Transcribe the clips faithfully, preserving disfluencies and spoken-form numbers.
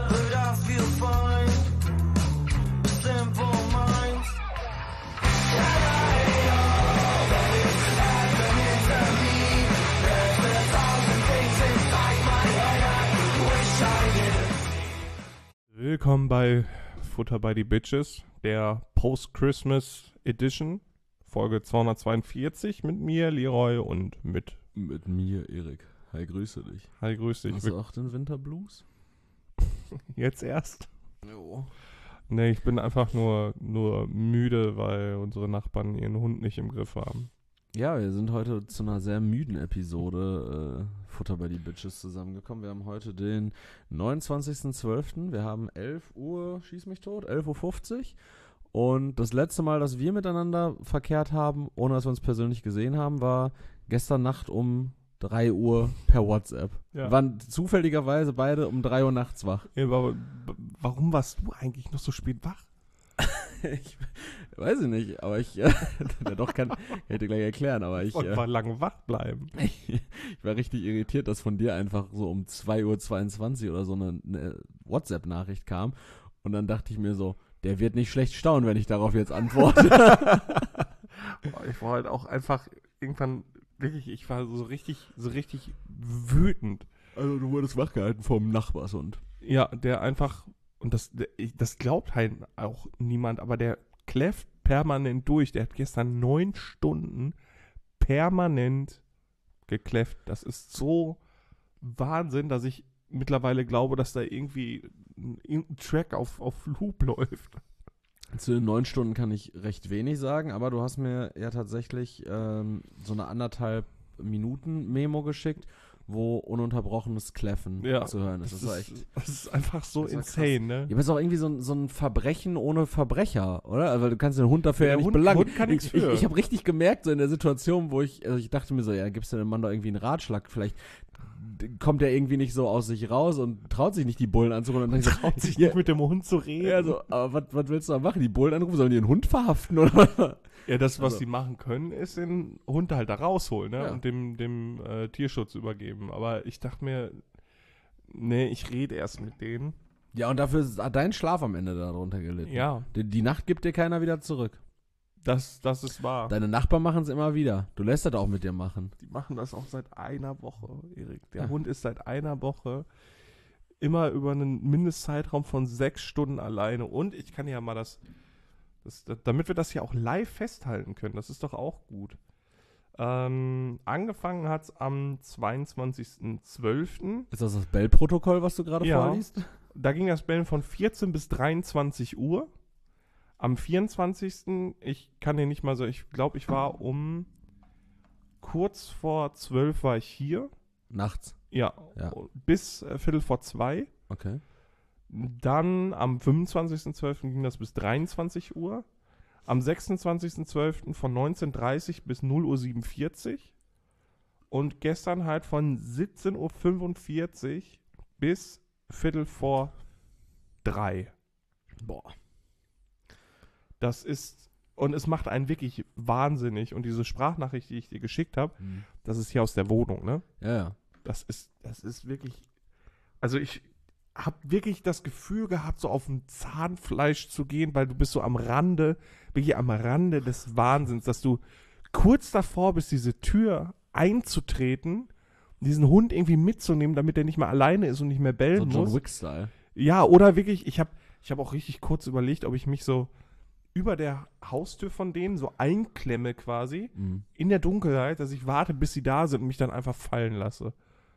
but I feel fine. Simple minds. Willkommen bei Futter by the Bitches, der Post-Christmas Edition, Folge zweihundertzweiundvierzig mit mir, Leroy, und mit... Mit mir, Erik. Hi, grüße dich. Hi, grüß dich. Hast du auch den Winterblues? Jetzt erst? Jo. Nee, ich bin einfach nur, nur müde, weil unsere Nachbarn ihren Hund nicht im Griff haben. Ja, wir sind heute zu einer sehr müden Episode äh, Futter by the Bitches zusammengekommen. Wir haben heute den neunundzwanzigsten zwölften Wir haben elf Uhr, schieß mich tot, elf Uhr fünfzig. Und das letzte Mal, dass wir miteinander verkehrt haben, ohne dass wir uns persönlich gesehen haben, war gestern Nacht um drei Uhr per WhatsApp. Ja. Wir waren zufälligerweise beide um drei Uhr nachts wach. Ja, aber warum warst du eigentlich noch so spät wach? Ich weiß ich nicht, aber ich, äh, doch kann, kann ich dir gleich erklären, aber ich, Und äh, war lange wach bleiben. ich, ich war richtig irritiert, dass von dir einfach so um zwei Uhr zweiundzwanzig oder so eine, eine WhatsApp-Nachricht kam und dann dachte ich mir so, der wird nicht schlecht staunen, wenn ich darauf jetzt antworte. Ich war halt auch einfach irgendwann wirklich, ich war so richtig, so richtig wütend. Also du wurdest wachgehalten vom Nachbarshund. Ja, der einfach, und das, der, ich- das glaubt halt auch niemand, aber der kläfft permanent durch. Der hat gestern neun Stunden permanent gekläfft. Das ist so Wahnsinn, dass ich mittlerweile glaube, dass da irgendwie ein, irgendein Track auf, auf Loop läuft. Zu den neun Stunden kann ich recht wenig sagen, aber du hast mir ja tatsächlich ähm, so eine anderthalb Minuten Memo geschickt, wo ununterbrochenes Kläffen Ja, zu hören ist. Das, war echt. das ist einfach so das war insane, ne? Ja, aber es ist auch irgendwie so ein, so ein Verbrechen ohne Verbrecher, oder? Also du kannst den Hund dafür Ja, ja, nicht Hund- belangen. Hund kann nichts ich ich, für. ich habe richtig gemerkt, so in der Situation, wo ich, also ich dachte mir so, ja, gibst du dem Mann doch irgendwie einen Ratschlag, vielleicht kommt er irgendwie nicht so aus sich raus und traut sich nicht, die Bullen anzurufen. Und dann dachte ich so, Traut sich ja, nicht mit dem Hund zu reden. ja, so, aber was, was willst du da machen? Die Bullen anrufen, sollen die den Hund verhaften oder was? Ja, das, was Also- sie machen können, ist den Hund halt da rausholen, ne? Ja. Und dem, dem äh, Tierschutz übergeben. Aber ich dachte mir, nee, ich rede erst mit denen. Ja, und dafür ist- hat dein Schlaf am Ende darunter gelitten. Ja, Die, die Nacht gibt dir keiner wieder zurück. das, das ist wahr. Deine Nachbarn machen es immer wieder. Du lässt das auch mit dir machen. Die machen das auch seit einer Woche, Erik. Der Ja. Hund ist seit einer Woche immer über einen Mindestzeitraum von sechs Stunden alleine. Und ich kann ja mal das, das, das damit wir das hier auch live festhalten können, das ist doch auch gut. Ähm, angefangen hat es am zweiundzwanzigsten zwölften Ist das das Bell-Protokoll, was du gerade Ja. vorliest? Da ging das Bellen von vierzehn bis dreiundzwanzig Uhr. Am vierundzwanzigsten Ich kann dir nicht mal so, ich glaube, ich war um kurz vor zwölf war ich hier. Nachts. Ja, Ja. bis äh, Viertel vor zwei. Okay. Dann am fünfundzwanzigsten zwölften ging das bis dreiundzwanzig Uhr. Am sechsundzwanzigsten zwölften von neunzehn Uhr dreißig bis null Uhr siebenundvierzig. Und gestern halt von siebzehn Uhr fünfundvierzig bis Viertel vor drei. Boah. Das ist, und es macht einen wirklich wahnsinnig. Und diese Sprachnachricht, die ich dir geschickt habe, das ist hier aus der Wohnung, ne? Ja, ja. Das ist, das ist wirklich, also ich habe wirklich das Gefühl gehabt, so auf dem Zahnfleisch zu gehen, weil du bist so am Rande, wirklich am Rande des Wahnsinns, dass du kurz davor bist, diese Tür einzutreten, diesen Hund irgendwie mitzunehmen, damit er nicht mehr alleine ist und nicht mehr So bellen John muss. Wick-Style. Ja, oder wirklich, ich habe ich hab auch richtig kurz überlegt, ob ich mich so über der Haustür von denen so einklemme quasi, Mhm. in der Dunkelheit, dass ich warte, bis sie da sind und mich dann einfach fallen lasse.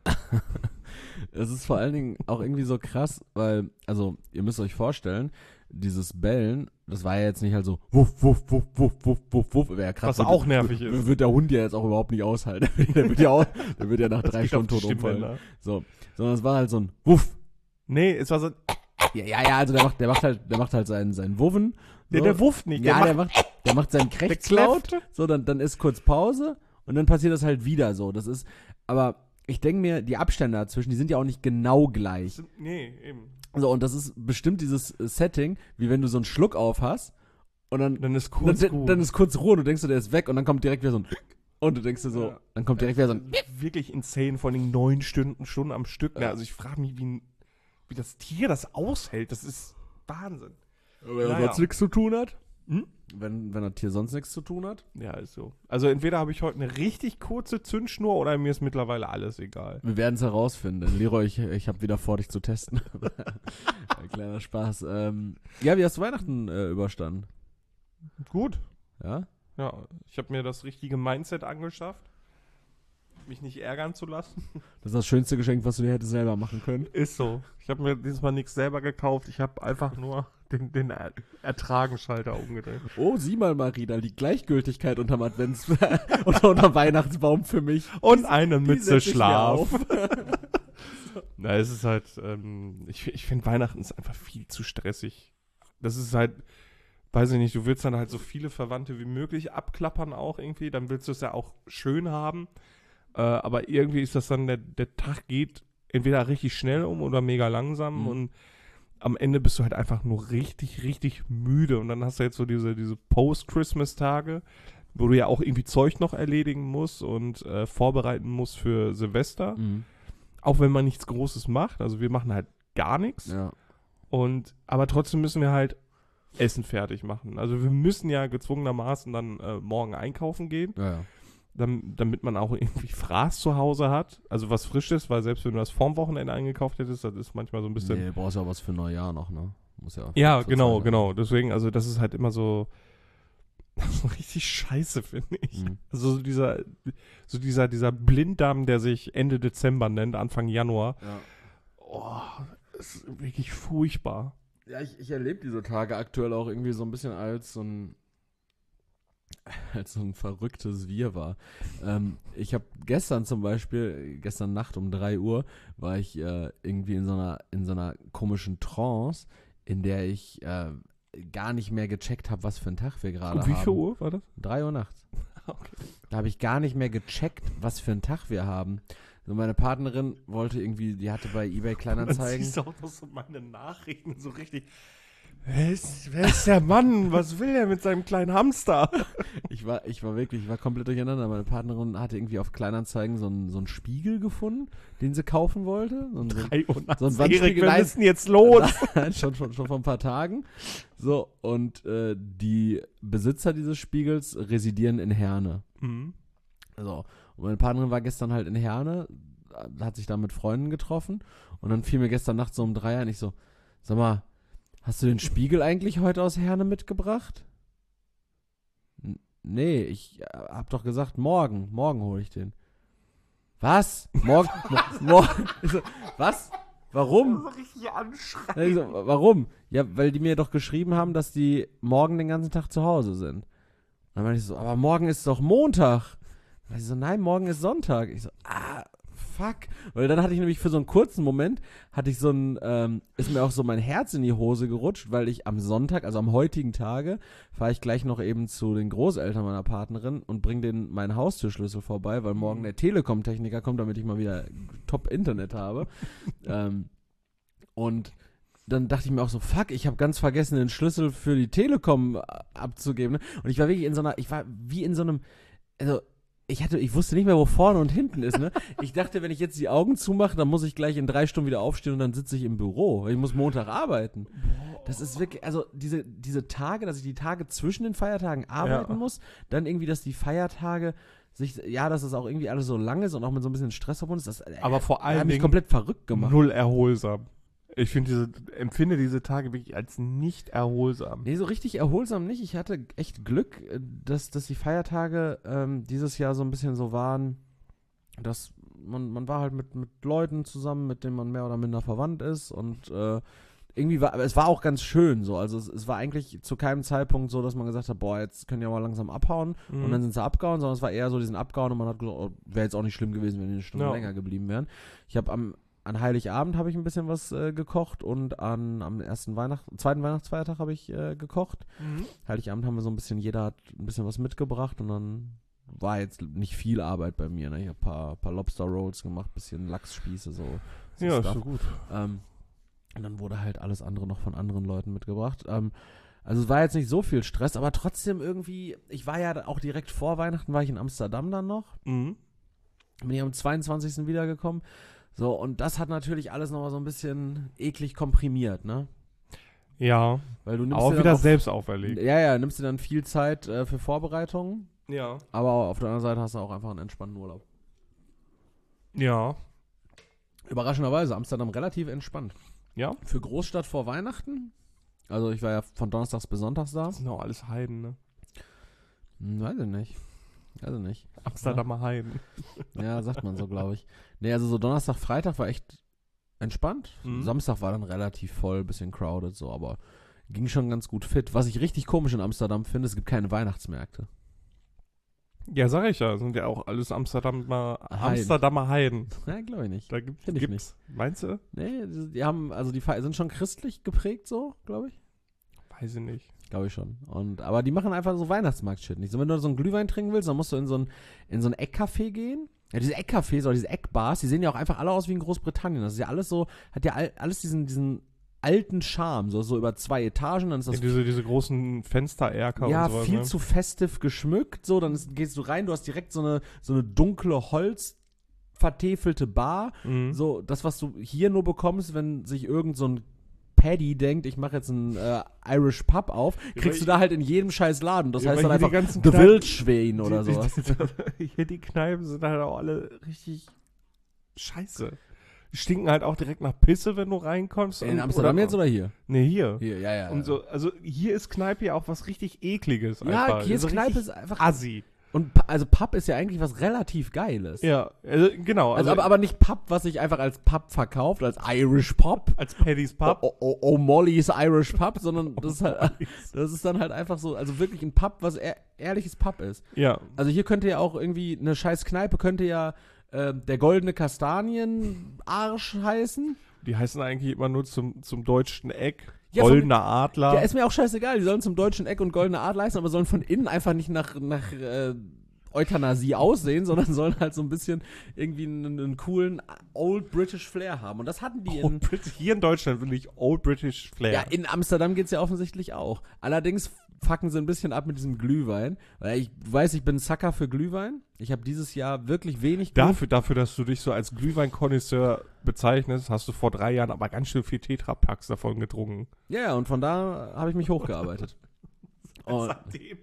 Es ist vor allen Dingen auch irgendwie so krass, weil, also, ihr müsst euch vorstellen, dieses Bellen, das war ja jetzt nicht halt so wuff, wuff, wuff, wuff, wuff, wuff, wuff, wäre ja krass. Was Wird- auch nervig wird- ist. Wird der Hund ja jetzt auch überhaupt nicht aushalten. der wird ja auch, der wird ja nach Das drei geht auf Stunden die tot umfallen. Stimmbänder. So. Sondern es war halt so ein Wuff. Nee, es war so, Ja, ja, ja, also der macht, der macht halt, der macht halt seinen, seinen Wuffen. der, So. der wufft nicht, Ja, der der macht, macht, der macht seinen der Krächzlaut. kläfft. So, dann, dann ist kurz Pause und dann passiert das halt wieder so. Das ist, aber ich denke mir, die Abstände dazwischen, die sind ja auch nicht genau gleich. Nee, eben. So, und das ist bestimmt dieses äh, Setting, wie wenn du so einen Schluck auf hast und dann, Dann ist kurz dann, gut. dann ist kurz Ruhe und du denkst, der ist weg und dann kommt direkt wieder so ein und du denkst dir so, Ja. dann kommt direkt wieder so ein Wirklich insane, vor allem neun Stunden, Stunden am Stück. Ne? Ja. Also ich frage mich, wie ein, wie das Tier das aushält, das ist Wahnsinn. Wenn er Naja. sonst nichts zu tun hat? Hm? Wenn, wenn das Tier sonst nichts zu tun hat? Ja, ist so. Also entweder habe ich heute eine richtig kurze Zündschnur oder mir ist mittlerweile alles egal. Wir werden es herausfinden. Leroy, ich, ich habe wieder vor, dich zu testen. Ein kleiner Spaß. Ähm, ja, wie hast du Weihnachten äh, überstanden? Gut. Ja? Ja, ich habe mir das richtige Mindset angeschafft, mich nicht ärgern zu lassen. Das ist das schönste Geschenk, was du dir hättest selber machen können. Ist so. Ich habe mir dieses Mal nichts selber gekauft. Ich habe einfach nur den, den Er- Ertragenschalter umgedreht. Oh, sieh mal, Marina, die Gleichgültigkeit unterm Advents- unter unterm Weihnachtsbaum für mich. Und eine Die Mütze setz ich mir Schlaf. auf. Na, es ist halt, ähm, ich, ich finde Weihnachten ist einfach viel zu stressig. Das ist halt, weiß ich nicht, du willst dann halt so viele Verwandte wie möglich abklappern auch irgendwie, dann willst du es ja auch schön haben. Äh, aber irgendwie ist das dann, der, der Tag geht entweder richtig schnell um oder mega langsam Mhm. und am Ende bist du halt einfach nur richtig, richtig müde. Und dann hast du jetzt so diese, diese Post-Christmas-Tage, wo du ja auch irgendwie Zeug noch erledigen musst und äh, vorbereiten musst für Silvester. Mhm. Auch wenn man nichts Großes macht. Also wir machen halt gar nichts. Ja. Und, aber trotzdem müssen wir halt Essen fertig machen. Also wir müssen ja gezwungenermaßen dann äh, morgen einkaufen gehen, Ja, ja. dam- damit man auch irgendwie Fraß zu Hause hat. Also was Frisches, weil selbst wenn du das vorm Wochenende eingekauft hättest, das ist manchmal so ein bisschen... Nee, du brauchst ja auch was für Neujahr noch, ne? Muss ja. Ja, zur genau, Zeit genau. Deswegen, also das ist halt immer so, so richtig scheiße, finde ich. Mhm. Also so dieser, so dieser, dieser Blinddarm, der sich Ende Dezember nennt, Anfang Januar. Ja. Oh, das ist wirklich furchtbar. Ja, ich, ich erlebe diese Tage aktuell auch irgendwie so ein bisschen als so ein als so ein verrücktes Wirrwarr. Ähm, ich habe gestern zum Beispiel, gestern Nacht um drei Uhr, war ich äh, irgendwie in so einer in so einer komischen Trance, in der ich äh, gar nicht mehr gecheckt habe, was für einen Tag wir gerade Um haben. wie viel Uhr war das? drei Uhr nachts. Okay. Da habe ich gar nicht mehr gecheckt, was für einen Tag wir haben. So meine Partnerin wollte irgendwie, die hatte bei eBay Dann Kleinanzeigen. siehst du auch noch so meine Nachrichten so richtig. Wer ist, wer ist der Mann? Was will er mit seinem kleinen Hamster? Ich war, ich war wirklich, ich war komplett durcheinander. Meine Partnerin hatte irgendwie auf Kleinanzeigen so einen, so einen Spiegel gefunden, den sie kaufen wollte. So ein, so ein, Drei Uhr nachts. so ein Erik, Wandspiegel, wir nein. müssen jetzt los. Nein, schon, schon, schon vor ein paar Tagen. So, und äh, die Besitzer dieses Spiegels residieren in Herne. Mhm. So, und meine Partnerin war gestern halt in Herne, hat sich da mit Freunden getroffen und dann fiel mir gestern Nacht so um drei ein, ich so, sag mal, hast du den Spiegel eigentlich heute aus Herne mitgebracht? N- Nee, ich äh, hab doch gesagt, morgen, morgen hole ich den. Was? Morgen? mo morgen? Ich so, was? Warum? Richtig anschreien. Ich so, warum? Ja, weil die mir doch geschrieben haben, dass die morgen den ganzen Tag zu Hause sind. Dann meinte ich so, aber morgen ist doch Montag. Dann meinte ich so, nein, morgen ist Sonntag. Ich so, ah, fuck. Weil dann hatte ich nämlich für so einen kurzen Moment, hatte ich so ein, ähm, ist mir auch so mein Herz in die Hose gerutscht, weil ich am Sonntag, also am heutigen Tage, fahre ich gleich noch eben zu den Großeltern meiner Partnerin und bringe denen meinen Haustürschlüssel vorbei, weil morgen der Telekom-Techniker kommt, damit ich mal wieder Top-Internet habe. ähm, und dann dachte ich mir auch so, fuck, ich habe ganz vergessen, den Schlüssel für die Telekom abzugeben. Ne? Und ich war wirklich in so einer, ich war wie in so einem, also ich hatte, ich wusste nicht mehr, wo vorne und hinten ist, ne? Ich dachte, wenn ich jetzt die Augen zumache, dann muss ich gleich in drei Stunden wieder aufstehen und dann sitze ich im Büro, weil ich muss Montag arbeiten. Das ist wirklich, also diese, diese Tage, dass ich die Tage zwischen den Feiertagen arbeiten Ja. muss, dann irgendwie, dass die Feiertage sich, ja, dass das auch irgendwie alles so lang ist und auch mit so ein bisschen Stress verbunden ist, das äh, Aber vor hat allen mich Dingen komplett verrückt gemacht. null erholsam. Ich finde diese, empfinde diese Tage wirklich als nicht erholsam. Nee, so richtig erholsam nicht. Ich hatte echt Glück, äh, dass, dass die Feiertage ähm, dieses Jahr so ein bisschen so waren, dass man, man war halt mit, mit Leuten zusammen, mit denen man mehr oder minder verwandt ist und äh, irgendwie war, aber es war auch ganz schön so. Also es, es war eigentlich zu keinem Zeitpunkt so, dass man gesagt hat, boah, jetzt können die ja mal langsam abhauen Mhm. und dann sind sie abgehauen, sondern es war eher so, die sind abgehauen und man hat gesagt, oh, wäre jetzt auch nicht schlimm gewesen, wenn die eine Stunde Ja. länger geblieben wären. Ich habe am An Heiligabend habe ich ein bisschen was äh, gekocht und an, am ersten Weihnachten, zweiten Weihnachtsfeiertag habe ich äh, gekocht. Mhm. Heiligabend haben wir so ein bisschen, jeder hat ein bisschen was mitgebracht und dann war jetzt nicht viel Arbeit bei mir. Ne? Ich habe ein paar, paar Lobster Rolls gemacht, bisschen Lachsspieße, so. so Ja, ist Stuff. so gut. Ähm, und dann wurde halt alles andere noch von anderen Leuten mitgebracht. Ähm, also es war jetzt nicht so viel Stress, aber trotzdem irgendwie, ich war ja auch direkt vor Weihnachten, war ich in Amsterdam dann noch. Mhm. Bin ich am zweiundzwanzigsten wiedergekommen. So, und das hat natürlich alles nochmal so ein bisschen eklig komprimiert, ne? Ja, Weil du nimmst auch dir wieder dann auch, selbst auferlegt. Ja, ja, nimmst dir dann viel Zeit äh, für Vorbereitungen, Ja. aber auf der anderen Seite hast du auch einfach einen entspannten Urlaub. Ja. Überraschenderweise, Amsterdam relativ entspannt. Ja. Für Großstadt vor Weihnachten, also ich war ja von Donnerstags bis Sonntags da. Das sind auch alles Heiden, ne? Hm, weiß ich nicht. Weiß ich nicht. Amsterdamer Heiden. Ja, sagt man so, glaube ich. Nee, also so Donnerstag, Freitag war echt entspannt. Mhm. Samstag war dann relativ voll, bisschen crowded, so, aber ging schon ganz gut fit. Was ich richtig komisch in Amsterdam finde, es gibt keine Weihnachtsmärkte. Ja, sag ich ja. Sind ja auch alles Amsterdamer, Heiden. Amsterdamer Heiden. Ja, glaube ich nicht. Da gibt, Find ich gibt's. Meinst du? Nee, die, die haben, also die fe- sind schon christlich geprägt, so, glaube ich. Weiß ich nicht. Glaube ich schon. Und, aber die machen einfach so Weihnachtsmarkt-Shit nicht. So, wenn du so einen Glühwein trinken willst, dann musst du in so ein, in so ein Eckcafé gehen. Ja, diese Eckcafés oder diese Eckbars, die sehen ja auch einfach alle aus wie in Großbritannien. Das ist ja alles so, hat ja all, alles diesen, diesen alten Charme, so, so über zwei Etagen, dann ist das Ja, diese, diese großen Fenstererker ja, und sowas. viel ne? zu festiv geschmückt, so, dann ist, gehst du rein, du hast direkt so eine, so eine dunkle Holz vertäfelte Bar, Mhm. so, das, was du hier nur bekommst, wenn sich irgend so ein Paddy denkt, ich mache jetzt einen äh, Irish Pub auf, kriegst du da halt in jedem scheiß Laden. Das Ja, heißt weil dann hier die einfach ganzen The Kneipen- Wildschwein oder die, sowas. Die, die, hier die Kneipen sind halt auch alle richtig scheiße. Die stinken halt auch direkt nach Pisse, wenn du reinkommst. In und- Amsterdam oder, jetzt oder hier? Nee, hier. Hier, ja, ja. Und so, also hier ist Kneipe ja auch was richtig Ekliges. ja, einfach. hier ist So Kneipe richtig ist einfach. assi. Und Pu- also Pub ist ja eigentlich was relativ Geiles. Ja, also, genau. Also, Also, aber, aber nicht Pub, was sich einfach als Pub verkauft, als Irish Pub. als Paddy's Pub. Oh, oh, oh, Molly's Irish Pub, sondern das ist, halt, das ist dann halt einfach so, also wirklich ein Pub, was ehr, ehrliches Pub ist. Ja, Also hier könnte ja auch irgendwie eine scheiß Kneipe, könnte ja äh, der goldene Kastanienarsch heißen. die heißen eigentlich immer nur zum, zum deutschen Eck. Ja, Goldener Adler. Ja, ist mir auch scheißegal, die sollen zum deutschen Eck und goldene Art leisten, aber sollen von innen einfach nicht nach, nach äh, Euthanasie aussehen, sondern sollen halt so ein bisschen irgendwie einen, einen coolen Old British Flair haben. Und das hatten die in... Old British, hier in Deutschland finde ich Old British Flair. Ja, in Amsterdam geht's ja offensichtlich auch. Allerdings fucken sie ein bisschen ab mit diesem Glühwein. Weil ich weiß, ich bin Sucker für Glühwein. Ich habe dieses Jahr wirklich wenig Glühwein. Dafür, dafür, dass du dich so als Glühwein-Konnoisseur bezeichnest, hast du vor drei Jahren aber ganz schön viel Tetrapacks davon getrunken. Ja, ja, und von da habe ich mich hochgearbeitet. und Seitdem.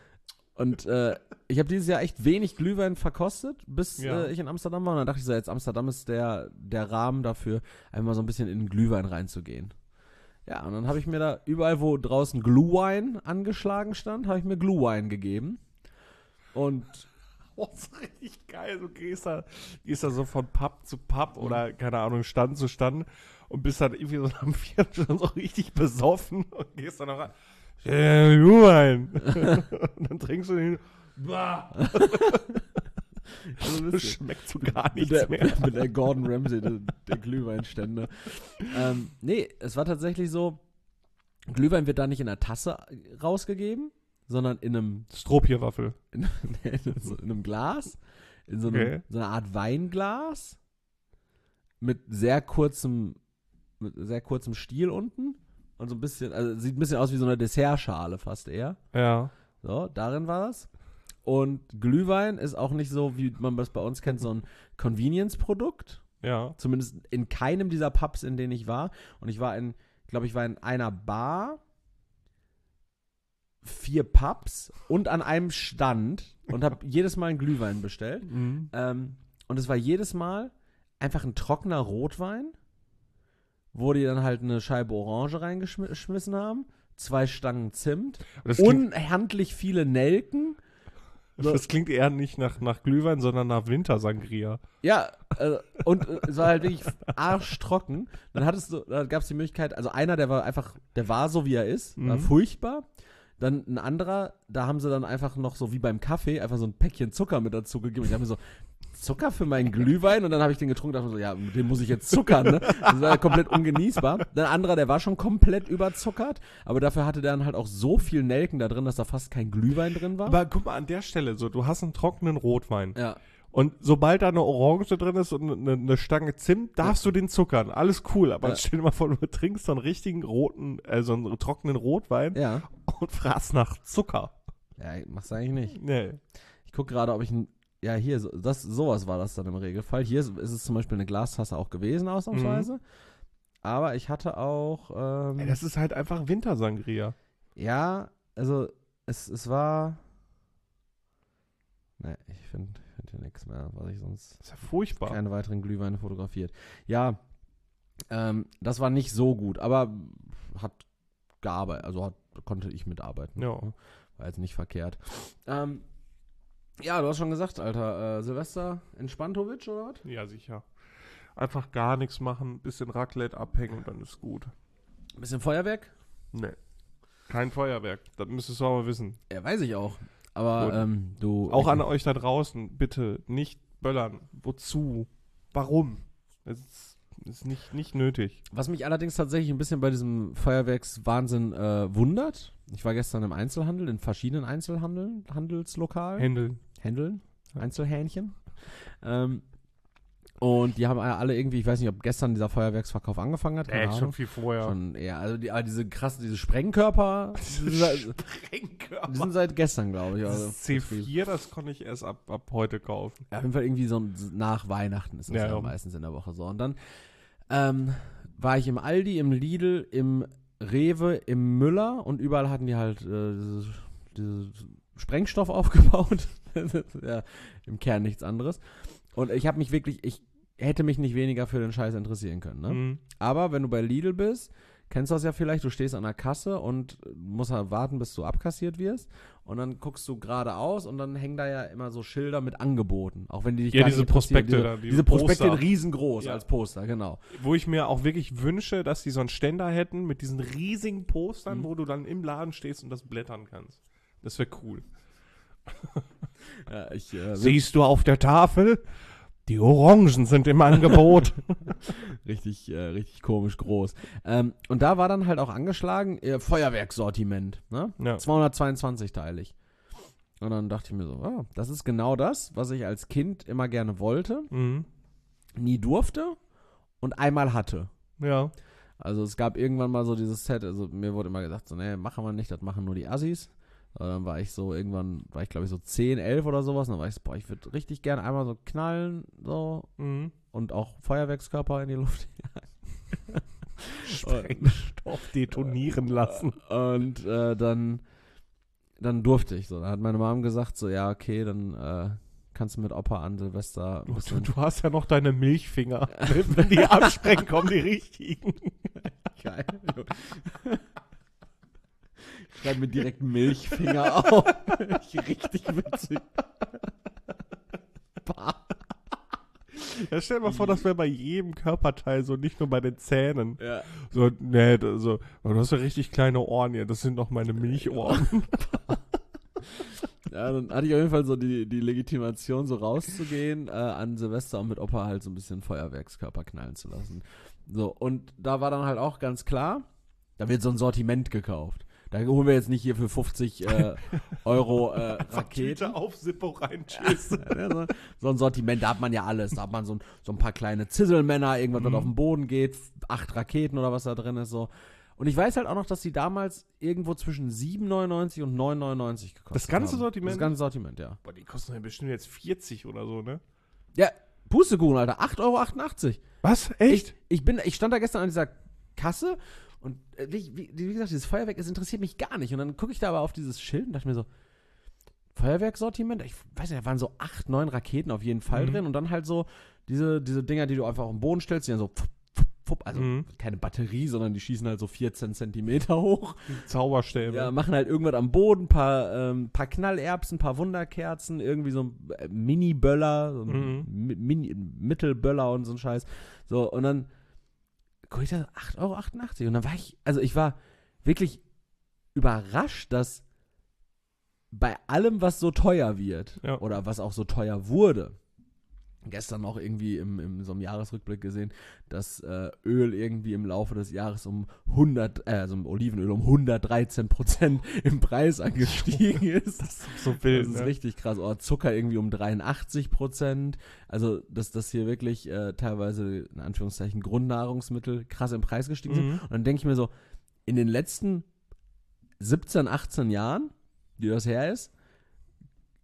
und äh, ich habe dieses Jahr echt wenig Glühwein verkostet, bis Ja. äh, ich in Amsterdam war. Und dann dachte ich so, jetzt Amsterdam ist der, der Rahmen dafür, einmal so ein bisschen in den Glühwein reinzugehen. Ja, und dann habe ich mir da überall, wo draußen Glühwein angeschlagen stand, habe ich mir Glühwein gegeben. Und Oh, das ist richtig geil. Du gehst da, gehst da so von Pub zu Pub oder, keine Ahnung, Stand zu Stand und bist dann irgendwie so am vierten schon so richtig besoffen und gehst dann noch rein. Äh, Glühwein. Und dann trinkst du den. Bah. so Das schmeckt so gar mit nichts der, mehr. mit der Gordon Ramsay, der, der Glühweinstände. ähm, nee, es war tatsächlich so, Glühwein wird da nicht in einer Tasse rausgegeben, sondern in einem, Strohpierwaffel. in, in, so, in einem Glas, in so, einem, Okay. so einer Art Weinglas mit sehr kurzem, mit sehr kurzem Stiel unten und so ein bisschen, also sieht ein bisschen aus wie so eine Dessertschale fast eher. Ja. So, darin war das. Und Glühwein ist auch nicht so, wie man das bei uns kennt, so ein Convenience-Produkt. Ja. Zumindest in keinem dieser Pubs, in denen ich war. Und ich war in, glaube ich, war in einer Bar, vier Pubs und an einem Stand und habe jedes Mal einen Glühwein bestellt. Mhm. Ähm, und es war jedes Mal einfach ein trockener Rotwein, wo die dann halt eine Scheibe Orange reingeschmissen haben, zwei Stangen Zimt, Das klingt, unhandlich viele Nelken. So. das klingt eher nicht nach, nach Glühwein, sondern nach Wintersangria. Ja, äh, und äh, es war halt wirklich arschtrocken. Dann hattest du, da gab es die Möglichkeit, also einer, der war einfach, der war so, wie er ist, war Mhm. furchtbar. Dann ein anderer, da haben sie dann einfach noch so wie beim Kaffee einfach so ein Päckchen Zucker mit dazu gegeben. Ich habe mir so, Zucker für meinen Glühwein? Und dann habe ich den getrunken und dachte mir so, ja, mit dem muss ich jetzt zuckern, ne? Das war ja komplett ungenießbar. Dann ein anderer, der war schon komplett überzuckert, aber dafür hatte der dann halt auch so viel Nelken da drin, dass da fast kein Glühwein drin war. Aber guck mal, an der Stelle, so, du hast einen trockenen Rotwein. Ja. Und sobald da eine Orange drin ist und eine, eine Stange Zimt, darfst du den zuckern. Alles cool. Aber Ja. stell dir mal vor, du trinkst so einen richtigen roten, äh, so einen trockenen Rotwein Ja. und fraß nach Zucker. Ja, mach's eigentlich nicht. Nee. Ich gucke gerade, ob ich ein ja, hier, so, das, sowas war das dann im Regelfall. Hier ist, ist es zum Beispiel eine Glastasse auch gewesen, ausnahmsweise. Mhm. Aber ich hatte auch. Ähm, Ey, das ist halt einfach Wintersangria. Ja, also es, es war. Ne, ich finde find hier nichts mehr, was ich sonst. Das ist ja furchtbar. Keine weiteren Glühweine fotografiert. Ja, ähm, das war nicht so gut, aber hat gearbeitet, also hat, konnte ich mitarbeiten. Ja. War jetzt nicht verkehrt. Ähm, ja, du hast schon gesagt, Alter, äh, Silvester in Spantovic oder was? Ja, sicher. Einfach gar nichts machen, bisschen Raclette abhängen und dann ist gut. Ein bisschen Feuerwerk? Nee. Kein Feuerwerk. Das müsstest du aber wissen. Ja, weiß ich auch. Aber ähm, du. Auch an euch da draußen, bitte nicht böllern. Wozu? Warum? Das ist, ist nicht, nicht nötig. Was mich allerdings tatsächlich ein bisschen bei diesem Feuerwerkswahnsinn äh, wundert. Ich war gestern im Einzelhandel, in verschiedenen Einzelhandeln, Handelslokalen. Händeln. Händeln, Einzelhähnchen. Ähm, und die haben alle irgendwie, ich weiß nicht, ob gestern dieser Feuerwerksverkauf angefangen hat. Keine Äh, Ahnung. schon viel vorher. Schon, ja, also die, aber diese krassen, diese Sprengkörper, die sind, seit, Sprengkörper. die sind seit gestern, glaube ich. Also, Das C vier, das konnte ich erst ab, ab heute kaufen. ja, auf jeden Fall irgendwie so nach Weihnachten ist das Ja, ja, ja. meistens in der Woche so. Und dann ähm, war ich im Aldi, im Lidl, im Rewe, im Müller und überall hatten die halt äh, diese, diese Sprengstoff aufgebaut. Ja, im Kern nichts anderes. Und ich habe mich wirklich, ich hätte mich nicht weniger für den Scheiß interessieren können. Ne? Mhm. Aber wenn du bei Lidl bist, kennst du das ja vielleicht, du stehst an der Kasse und musst halt warten, bis du abkassiert wirst. Und dann guckst du geradeaus und dann hängen da ja immer so Schilder mit Angeboten. Auch wenn die dich Ja, gar diese nicht interessieren. Prospekte diese, da, diese diese Prospekte Poster. riesengroß Ja. als Poster, genau. Wo ich mir auch wirklich wünsche, dass die so einen Ständer hätten mit diesen riesigen Postern, Mhm. wo du dann im Laden stehst und das blättern kannst. Das wäre cool. Ja, ich, äh, Siehst du auf der Tafel? Die Orangen sind im Angebot. richtig, äh, richtig komisch groß. Ähm, und da war dann halt auch angeschlagen, äh, Feuerwerkssortiment, ne? Ja. zweihundertzweiundzwanzig teilig. Und dann dachte ich mir so, ah, das ist genau das, was ich als Kind immer gerne wollte, Mhm. nie durfte und einmal hatte. Ja. Also es gab irgendwann mal so dieses Set, also mir wurde immer gesagt, so, nee, machen wir nicht, das machen nur die Assis. Aber dann war ich so, irgendwann war ich glaube ich so zehn, elf oder sowas, und dann war ich so, boah, ich würde richtig gerne einmal so knallen, so, Mhm. und auch Feuerwerkskörper in die Luft Sprengstoff detonieren lassen. Und äh, dann, dann durfte ich so. Dann hat meine Mom gesagt, so, ja, okay, dann äh, kannst du mit Opa an Silvester ein Du, bisschen... du hast ja noch deine Milchfinger. Wenn die absprengen, kommen die richtigen. Geil. Ich schreibe mir direkt Milchfinger auf. Richtig witzig. Ja, stell dir mal vor, das wäre bei jedem Körperteil so, nicht nur bei den Zähnen. Ja. So, nee, da- so, oh, du hast ja richtig kleine Ohren hier, das sind noch meine Milchohren. Ja, dann hatte ich auf jeden Fall so die, die Legitimation, so rauszugehen äh, an Silvester und mit Opa halt so ein bisschen Feuerwerkskörper knallen zu lassen. So, und da war dann halt auch ganz klar, da wird so ein Sortiment gekauft. Da holen wir jetzt nicht hier für fünfzig äh, Euro äh, Raketen. Tüte auf, Zippo rein, tschüss. Ja, so, so ein Sortiment, da hat man ja alles. Da hat man so ein, so ein paar kleine Zisselmänner, irgendwas, was Mhm. auf den Boden geht, acht Raketen oder was da drin ist. So. Und ich weiß halt auch noch, dass die damals irgendwo zwischen sieben neunundneunzig und neun neunundneunzig gekostet Das ganze haben. Sortiment? Das ganze Sortiment, ja. Boah, die kosten ja bestimmt jetzt vierzig oder so, ne? Ja, Pustekuchen, Alter. acht Euro achtundachtzig. Was? Ich, ich, bin, ich stand da gestern an dieser Kasse und äh, wie, wie, wie gesagt, dieses Feuerwerk, es interessiert mich gar nicht. Und dann gucke ich da aber auf dieses Schild und dachte mir so, Feuerwerksortiment? Ich weiß nicht, da waren so acht, neun Raketen auf jeden Fall Mhm. drin und dann halt so diese, diese Dinger, die du einfach auf den Boden stellst, die dann so pfupp, pfupp, pfupp, also Mhm. keine Batterie, sondern die schießen halt so vierzehn Zentimeter hoch. Zauberstäbe. Ja, machen halt irgendwas am Boden, paar, ähm, paar Knallerbsen, paar Wunderkerzen, irgendwie so ein äh, Mini-Böller, so ein Mhm. Mi- Mini, Mittelböller und so ein Scheiß. So, und dann guck ich da, acht Euro achtundachtzig. Und dann war ich, also ich war wirklich überrascht, dass bei allem, was so teuer wird, Ja. oder was auch so teuer wurde, gestern auch irgendwie im, im so einem Jahresrückblick gesehen, dass äh, Öl irgendwie im Laufe des Jahres um hundert, äh, also Olivenöl um hundertdreizehn Prozent im Preis angestiegen ist. Das ist so wild, Das ist ne? richtig krass. Oder Zucker irgendwie um dreiundachtzig Prozent. Also, dass das hier wirklich äh, teilweise, in Anführungszeichen, Grundnahrungsmittel krass im Preis gestiegen sind. Mhm. Und dann denke ich mir so, in den letzten siebzehn, achtzehn Jahren, die das her ist,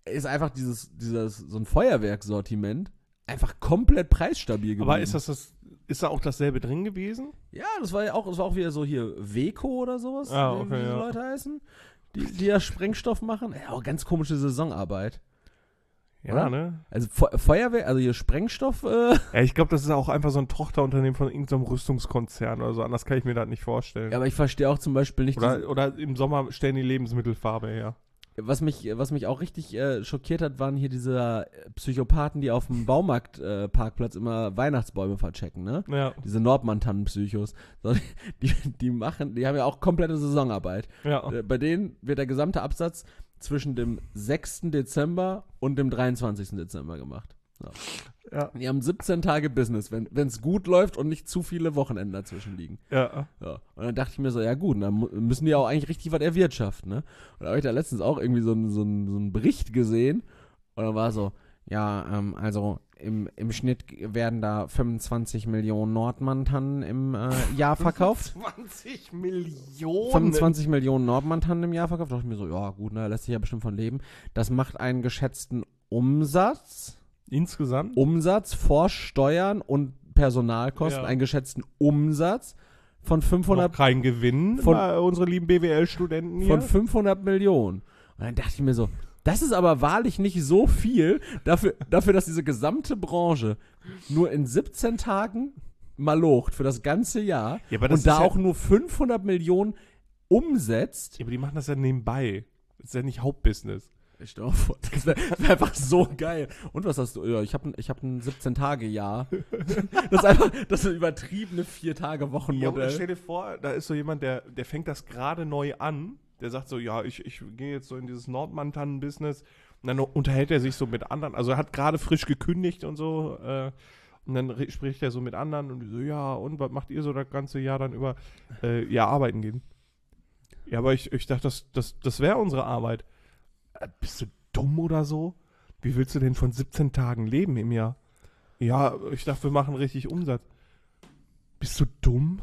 ist einfach dieses, dieses, so ein Feuerwerksortiment einfach komplett preisstabil geblieben. Aber ist das das, ist da auch dasselbe drin gewesen? Ja, das war ja auch, das war auch wieder so hier Weco oder sowas, Ah, wie okay, diese ja. Leute heißen, die, die ja Sprengstoff machen. Ja, auch ganz komische Saisonarbeit. Ja, Oder? ne? Also Fe- Feuerwehr, also hier Sprengstoff, äh, Ja, ich glaube, das ist auch einfach so ein Tochterunternehmen von irgendeinem Rüstungskonzern oder so. Anders kann ich mir das nicht vorstellen. ja, aber ich verstehe auch zum Beispiel nicht, Oder, oder im Sommer stellen die Lebensmittelfarbe her. diese, was mich, was mich auch richtig äh, schockiert hat, waren hier diese äh, Psychopathen, die auf dem Baumarktparkplatz äh, Parkplatz immer Weihnachtsbäume verchecken, ne? Ja, Diese Nordmann-Tannen-Psychos. So, die, die machen, die haben ja auch komplette Saisonarbeit. ja. Äh, Bei denen wird der gesamte Absatz zwischen dem sechsten Dezember und dem dreiundzwanzigsten Dezember gemacht. So. Ja, Die haben siebzehn Tage Business, wenn es gut läuft und nicht zu viele Wochenenden dazwischen liegen. ja. Ja. Und dann dachte ich mir so, ja gut, dann mu- müssen die auch eigentlich richtig was erwirtschaften, ne? Und da habe ich da letztens auch irgendwie so einen so einen- so einen Bericht gesehen und dann war so, ja, ähm, also im, im Schnitt werden da fünfundzwanzig Millionen Nordmann-Tannen im äh, Jahr verkauft. zwanzig Millionen. fünfundzwanzig Millionen Nordmann-Tannen im Jahr verkauft. Da dachte ich mir so, ja gut, ne, lässt sich ja bestimmt von leben. Das macht einen geschätzten Umsatz, Insgesamt? Umsatz vor Steuern und Personalkosten, Ja. einen geschätzten Umsatz von Noch fünfhundert, kein Gewinn, von- mal unsere lieben B W L-Studenten hier. von fünfhundert Millionen. Und dann dachte ich mir so, das ist aber wahrlich nicht so viel dafür, dafür, dass diese gesamte Branche nur in siebzehn Tagen malocht für das ganze Jahr Ja, aber das und da ist ja- auch nur fünfhundert Millionen umsetzt. Ja, aber die machen das ja nebenbei. Das ist ja nicht Hauptbusiness. Ich stell mal vor, das wäre wär einfach so geil. Und was hast du? Ja, ich habe ein, ich hab ein siebzehn-Tage-Jahr. Das ist einfach das ist übertriebene Ja, aber vier-Tage-Wochen-Modell. stell dir vor, da ist so jemand, der, der fängt das gerade neu an. Der sagt so, ja, ich, ich gehe jetzt so in dieses Nordmann-Tannen-Business. Und dann unterhält er sich so mit anderen. Also er hat gerade frisch gekündigt und so. Äh, und dann re- spricht er so mit anderen und die so, ja, und was macht ihr so das ganze Jahr dann über? Äh, ja, arbeiten gehen. Ja, aber ich, ich dachte, das, das, das wäre unsere Arbeit. Äh, bist du dumm oder so? Wie willst du denn von siebzehn Tagen leben im Jahr? Ja, ich dachte, wir machen richtig Umsatz. Bist du dumm?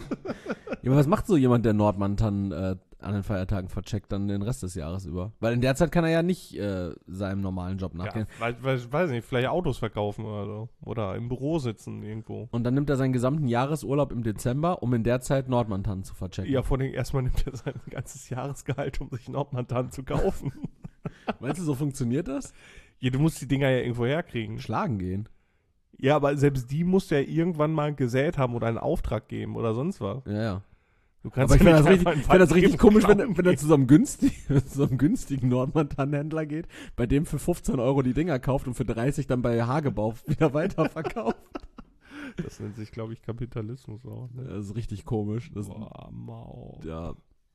Ja, aber was macht so jemand, der Nordmann-Tannen äh, an den Feiertagen vercheckt, dann den Rest des Jahres über? Weil in der Zeit kann er ja nicht äh, seinem normalen Job nachgehen. Ja, weil, weil, weiß nicht, vielleicht Autos verkaufen oder so. Oder im Büro sitzen irgendwo. Und dann nimmt er seinen gesamten Jahresurlaub im Dezember, um in der Zeit Nordmann-Tannen zu verchecken. Ja, vor allem erstmal nimmt er sein ganzes Jahresgehalt, um sich Nordmann zu kaufen. Meinst du, so funktioniert das? Ja, du musst die Dinger ja irgendwo herkriegen. Schlagen gehen. Ja, aber selbst die musst du ja irgendwann mal gesät haben oder einen Auftrag geben oder sonst was. Ja, ja. Du kannst Aber ich ja finde das, nicht richtig- einfach ich find das in richtig Wald komisch, wenn, klauen wenn er gehen. zu so einem günstigen, zu so einem günstigen Nordmann-Tannenhändler geht, bei dem für fünfzehn Euro die Dinger kauft und für dreißig dann bei Hagebau wieder weiterverkauft. Das nennt sich, glaube ich, Kapitalismus auch. Ne? Das ist richtig komisch. Das, Boah, Mau. ja.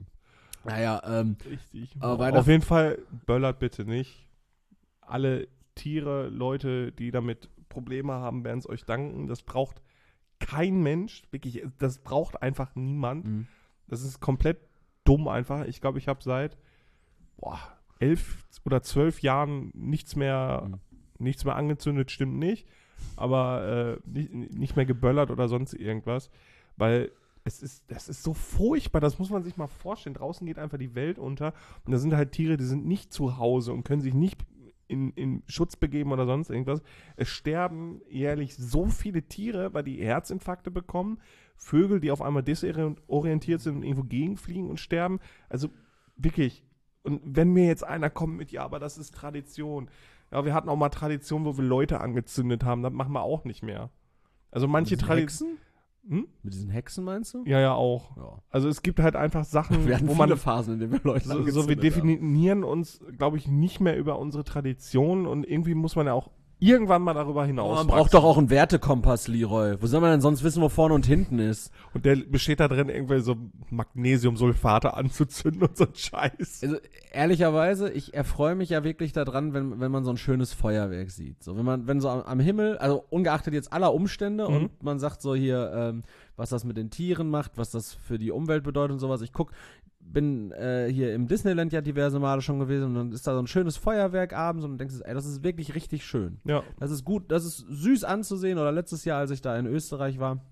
Naja, ähm, Richtig. Aber Mau. Weihnachten- Auf jeden Fall böllert bitte nicht. Alle Tiere, Leute, die damit Probleme haben, werden es euch danken. Das braucht kein Mensch. Wirklich, das braucht einfach niemand. mh. Das ist komplett dumm einfach. Ich glaube, ich habe seit boah, elf oder zwölf Jahren nichts mehr, Mhm. nichts mehr angezündet, stimmt nicht. Aber äh, nicht, nicht mehr geböllert oder sonst irgendwas. Weil es ist, das ist so furchtbar, das muss man sich mal vorstellen. Draußen geht einfach die Welt unter und da sind halt Tiere, die sind nicht zu Hause und können sich nicht in, in Schutz begeben oder sonst irgendwas. Es sterben jährlich so viele Tiere, weil die Herzinfarkte bekommen. Vögel, die auf einmal desorientiert sind und irgendwo gegenfliegen und sterben. Also wirklich. Und wenn mir jetzt einer kommt mit, ja, aber das ist Tradition. Ja, wir hatten auch mal Tradition, wo wir Leute angezündet haben. Das machen wir auch nicht mehr. Also manche Mit diesen Traditionen. Hexen? Hm? Mit diesen Hexen meinst du? Ja, ja, auch. Ja. Also es gibt halt einfach Sachen, Wir hatten wo viele man Phasen, in denen wir Leute so, so wir angezündet haben. definieren uns, glaube ich, nicht mehr über unsere Tradition und irgendwie muss man ja auch irgendwann mal darüber hinaus. Man braucht doch auch einen Wertekompass, Leroy. Wo soll man denn sonst wissen, wo vorne und hinten ist? Und der besteht da drin, irgendwie so Magnesiumsulfate anzuzünden und so ein Scheiß. Also ehrlicherweise, ich erfreue mich ja wirklich daran, wenn, wenn man so ein schönes Feuerwerk sieht. So, wenn man, wenn so am, am Himmel, also ungeachtet jetzt aller Umstände Mhm. und man sagt so hier, ähm, was das mit den Tieren macht, was das für die Umwelt bedeutet und sowas. Ich guck, bin äh, hier im Disneyland ja diverse Male schon gewesen und dann ist da so ein schönes Feuerwerk abends und du denkst, ey, das ist wirklich richtig schön. Ja. Das ist gut, das ist süß anzusehen. Oder letztes Jahr, als ich da in Österreich war,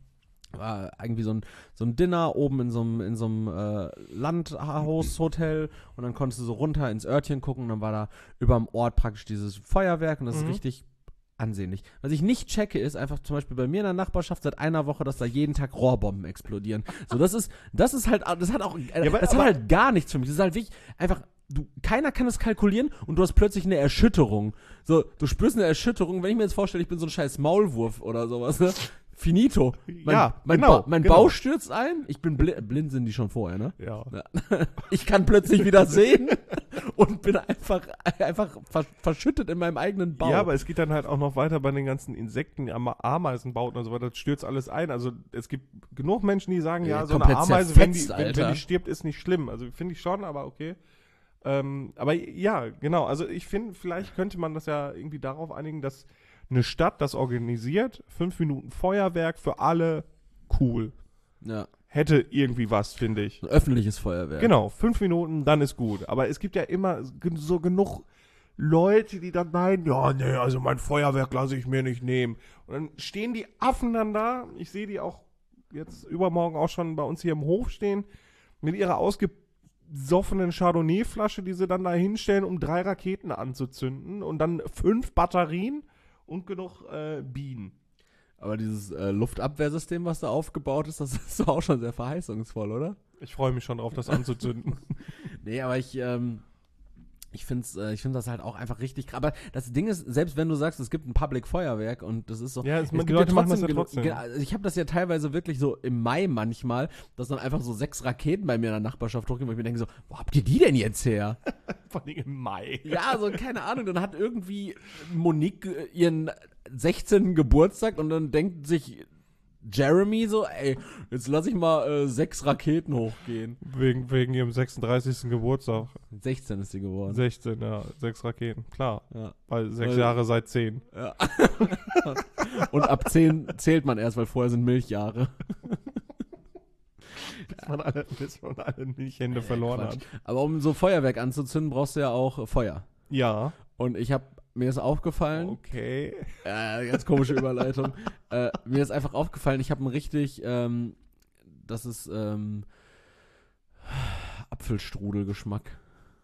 War irgendwie so ein, so ein Dinner oben in so einem, in so einem äh, Landhaushotel und dann konntest du so runter ins Örtchen gucken und dann war da über dem Ort praktisch dieses Feuerwerk und das Mhm. ist richtig ansehnlich. Was ich nicht checke, ist einfach zum Beispiel bei mir in der Nachbarschaft seit einer Woche, dass da jeden Tag Rohrbomben explodieren. So, das ist, das ist halt, das hat auch, äh, Ja, aber- das hat aber- halt gar nichts für mich. Das ist halt wirklich einfach, du, keiner kann es kalkulieren und du hast plötzlich eine Erschütterung. So, du spürst eine Erschütterung, wenn ich mir jetzt vorstelle, ich bin so ein scheiß Maulwurf oder sowas, ne? Finito. Mein, Ja, mein, genau, ba mein genau. Bauch stürzt ein. Ich bin bli blind, sind die schon vorher, ne? Ja. Ja. Ich kann plötzlich wieder sehen und bin einfach, einfach ver verschüttet in meinem eigenen Bauch. Ja, aber es geht dann halt auch noch weiter bei den ganzen Insekten, Ama- Ameisenbauten und so weiter. Das stürzt alles ein. Also es gibt genug Menschen, die sagen, ja, Ja, so eine komplett Ameise, wenn die, zerfetzt, wenn, wenn Alter. die stirbt, ist nicht schlimm. Also finde ich schon, aber okay. Ähm, aber ja, genau. Also ich finde, vielleicht könnte man das ja irgendwie darauf einigen, dass eine Stadt das organisiert, fünf Minuten Feuerwerk für alle, cool. ja. Hätte irgendwie was, finde ich. Ein öffentliches Feuerwerk. Genau, fünf Minuten, dann ist gut. Aber es gibt ja immer gen- so genug Leute, die dann meinen, ja, nee, also mein Feuerwerk lasse ich mir nicht nehmen. Und dann stehen die Affen dann da, ich sehe die auch jetzt übermorgen auch schon bei uns hier im Hof stehen, mit ihrer ausgesoffenen Chardonnay-Flasche, die sie dann da hinstellen, um drei Raketen anzuzünden und dann fünf Batterien und genug äh, Bienen. Aber dieses äh, Luftabwehrsystem, was da aufgebaut ist, das ist doch auch schon sehr verheißungsvoll, oder? Ich freue mich schon drauf, das anzuzünden. Nee, aber ich, ähm, ich finde äh, ich find das halt auch einfach richtig krass. Aber das Ding ist, selbst wenn du sagst, es gibt ein Public-Feuerwerk und das ist so. Ja, es- es die gibt Leute machen das ja genu- trotzdem. ge- also ich habe das ja teilweise wirklich so im Mai manchmal, dass dann einfach so sechs Raketen bei mir in der Nachbarschaft hochgehen, wo ich mir denke so, wo habt ihr die denn jetzt her? Vor allem im Mai. Ja, so keine Ahnung, dann hat irgendwie Monique äh, ihren sechzehnten Geburtstag und dann denkt sich Jeremy so, ey, jetzt lass ich mal äh, sechs Raketen hochgehen. Wegen, wegen ihrem sechsunddreißigsten Geburtstag. sechzehn ist sie geworden. sechzehn, ja, sechs Raketen, klar. Ja. Weil sechs Weil- Jahre seit zehn. Ja. Und ab zehn zählt man erst, weil vorher sind Milchjahre. Bis man alle, bis man alle Milchhände verloren Quatsch. hat. Aber um so Feuerwerk anzuzünden, brauchst du ja auch äh, Feuer. Ja. Und ich habe mir ist aufgefallen, Okay. äh, ganz komische Überleitung, äh, mir ist einfach aufgefallen, ich habe einen richtig, ähm, das ist ähm, Apfelstrudelgeschmack.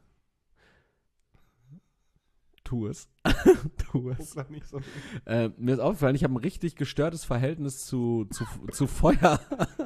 Tu es. tu es. Guck da nicht so. Äh, mir ist aufgefallen, ich habe ein richtig gestörtes Verhältnis zu, zu, zu Feuer.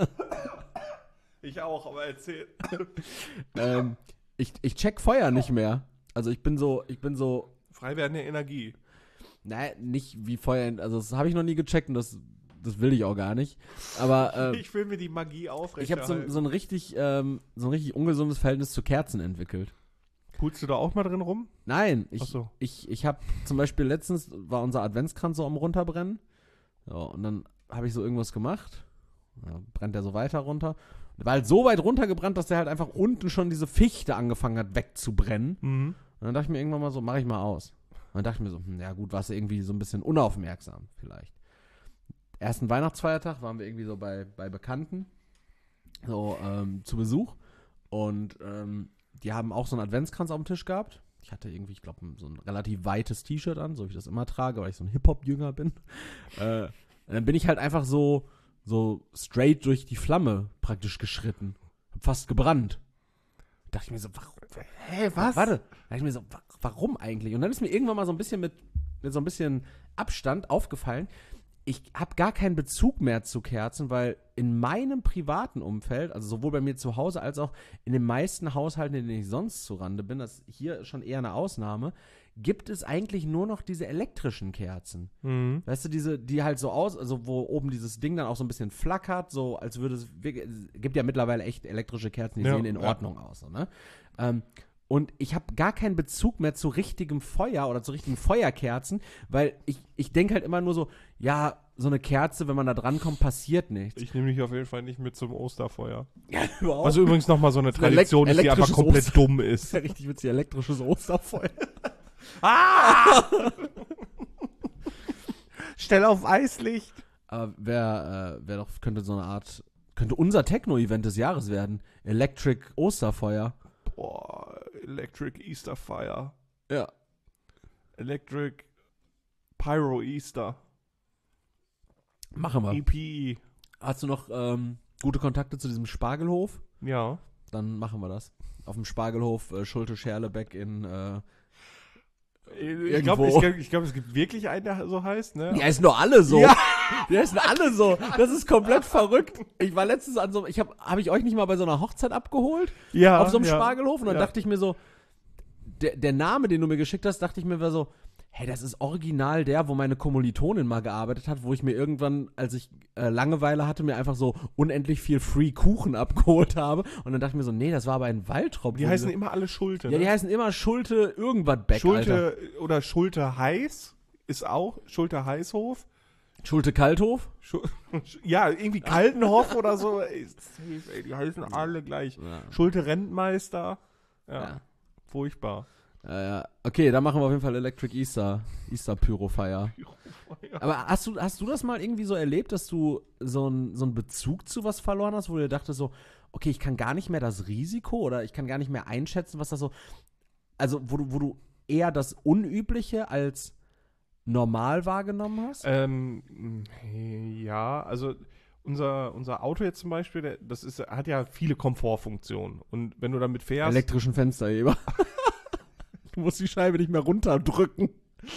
Ich auch, aber erzähl. ähm, ich, ich check Feuer nicht mehr. Also ich bin so, ich bin so, Frei werdende Energie. naja, nicht wie Feuer, also das habe ich noch nie gecheckt und das, das will ich auch gar nicht. Aber ähm, Ich will mir die Magie ich habe aufrechterhalten. so, so ein richtig, ähm, so ein richtig ungesundes Verhältnis zu Kerzen entwickelt. Pulst du da auch mal drin rum? Nein, ich, Ach so. ich, ich habe zum Beispiel letztens war unser Adventskranz so am runterbrennen. So, und dann habe ich so irgendwas gemacht. Ja, brennt der so weiter runter. Der war halt so weit runtergebrannt, dass der halt einfach unten schon diese Fichte angefangen hat wegzubrennen. Mhm. Und dann dachte ich mir irgendwann mal so, mache ich mal aus. Und dann dachte ich mir so, hm, ja gut, warst du irgendwie so ein bisschen unaufmerksam vielleicht. Ersten Weihnachtsfeiertag waren wir irgendwie so bei, bei Bekannten, so ähm, zu Besuch. Und ähm, die haben auch so einen Adventskranz auf dem Tisch gehabt. Ich hatte irgendwie, ich glaube, so ein relativ weites T-Shirt an, so wie ich das immer trage, weil ich so ein Hip-Hop-Jünger bin. äh, und dann bin ich halt einfach so, so straight durch die Flamme praktisch geschritten. Hab fast gebrannt. Da dachte ich mir so, warum? Hä, was? Warte. Da dachte ich mir so, wa- warum eigentlich? Und dann ist mir irgendwann mal so ein bisschen mit, mit so ein bisschen Abstand aufgefallen, ich habe gar keinen Bezug mehr zu Kerzen, weil in meinem privaten Umfeld, also sowohl bei mir zu Hause als auch in den meisten Haushalten, in denen ich sonst zurande bin, das ist hier schon eher eine Ausnahme, gibt es eigentlich nur noch diese elektrischen Kerzen. Mhm. Weißt du, diese, die halt so aus, also wo oben dieses Ding dann auch so ein bisschen flackert, so als würde es, wirklich- es gibt ja mittlerweile echt elektrische Kerzen, die Ja, sehen in ja. Ordnung aus, so, ne? Ähm, und ich habe gar keinen Bezug mehr zu richtigem Feuer oder zu richtigen Feuerkerzen, weil ich, ich denke halt immer nur so, ja, so eine Kerze, wenn man da drankommt, passiert nichts. Ich nehme dich auf jeden Fall nicht mit zum Osterfeuer. Ja, überhaupt. Was übrigens nochmal so eine ein Elek- Tradition ist, die einfach elektrisches komplett Oster- dumm Das ist. ist ja richtig witzig, elektrisches Osterfeuer. Stell auf Eislicht. Aber wer, äh, wer doch, könnte so eine Art, könnte unser Techno-Event des Jahres werden. Electric Osterfeuer. Boah, Electric Easter Fire. Ja. Electric Pyro Easter. Machen wir. E P E. Hast du noch ähm, gute Kontakte zu diesem Spargelhof? Ja. Dann machen wir das. Auf dem Spargelhof äh, Schulte-Scherlebeck in äh, Ich glaube, ich glaub, ich glaub, es gibt wirklich einen, der so heißt, ne? Die heißen doch alle so. Ja. Die heißen alle so. Das ist komplett verrückt. Ich war letztens an so, ich habe, habe ich euch nicht mal bei so einer Hochzeit abgeholt? Ja. Auf so einem ja. Spargelhof? Und dann Ja. dachte ich mir so, der, der Name, den du mir geschickt hast, dachte ich mir war so, hey, das ist original der, wo meine Kommilitonin mal gearbeitet hat, wo ich mir irgendwann, als ich äh, Langeweile hatte, mir einfach so unendlich viel Free Kuchen abgeholt habe. Und dann dachte ich mir so, nee, das war aber ein Waldrop. Die wo heißen diese- immer alle Schulte. Ja, die ne? heißen immer Schulte irgendwas Beck, Alter. Schulte oder Schulte Heiß ist auch Schulte Heißhof. Schulte Kalthof? Schu ja, irgendwie Kaltenhof oder so. Ey, safe, ey, die heißen alle gleich. Ja. Schulte Rentmeister. Ja, Ja. furchtbar. Ja, ja. Okay, dann machen wir auf jeden Fall Electric Easter, Easter Pyrofire. Aber hast du, hast du das mal irgendwie so erlebt, dass du so einen so einen Bezug zu was verloren hast, wo du dir dachtest so, okay, ich kann gar nicht mehr das Risiko oder ich kann gar nicht mehr einschätzen, was das so, also wo du, wo du eher das Unübliche als normal wahrgenommen hast? Ähm, ja, also unser, unser Auto jetzt zum Beispiel, der, das ist, hat ja viele Komfortfunktionen. Und wenn du damit fährst. Elektrischen Fensterheber. Du musst die Scheibe nicht mehr runterdrücken.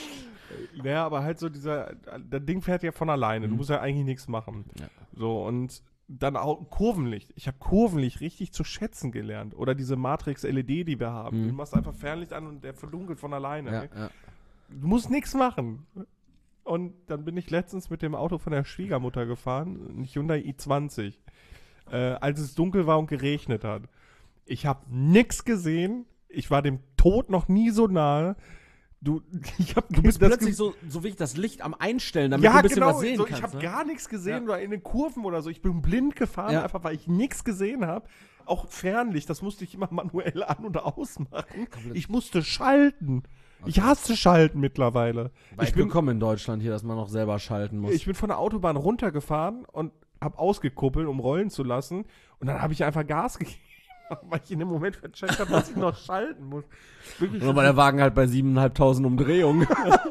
Ja, aber halt so dieser, das Ding fährt ja von alleine. Du Mhm. musst ja eigentlich nichts machen. Ja. So, und dann auch Kurvenlicht. Ich habe Kurvenlicht richtig zu schätzen gelernt. Oder diese Matrix-L E D, die wir haben. Mhm. Du machst einfach Fernlicht an und der verdunkelt von alleine. Ja, ne? ja. Du musst nichts machen. Und dann bin ich letztens mit dem Auto von der Schwiegermutter gefahren, ein Hyundai i zwanzig, äh, als es dunkel war und geregnet hat. Ich habe nichts gesehen. Ich war dem Tod noch nie so nahe. Du, ich hab Du bist das plötzlich Ge- so, so wie das Licht am Einstellen, damit ja, du ein bisschen genau, was sehen so, kannst. ich habe ne? gar nichts gesehen Ja. oder in den Kurven oder so. Ich bin blind gefahren, Ja. einfach weil ich nichts gesehen habe. Auch Fernlicht, das musste ich immer manuell an- und ausmachen. Komplett. Ich musste schalten. Ich Okay. hasse Schalten mittlerweile. Weit ich bin, gekommen in Deutschland hier, dass man noch selber schalten muss. ich bin von der Autobahn runtergefahren und habe ausgekuppelt, um rollen zu lassen. Und dann habe ich einfach Gas gegeben, weil ich in dem Moment vercheckt habe, dass ich noch schalten muss. Wirklich, Nur weil der Wagen halt bei siebeneinhalbtausend Umdrehungen.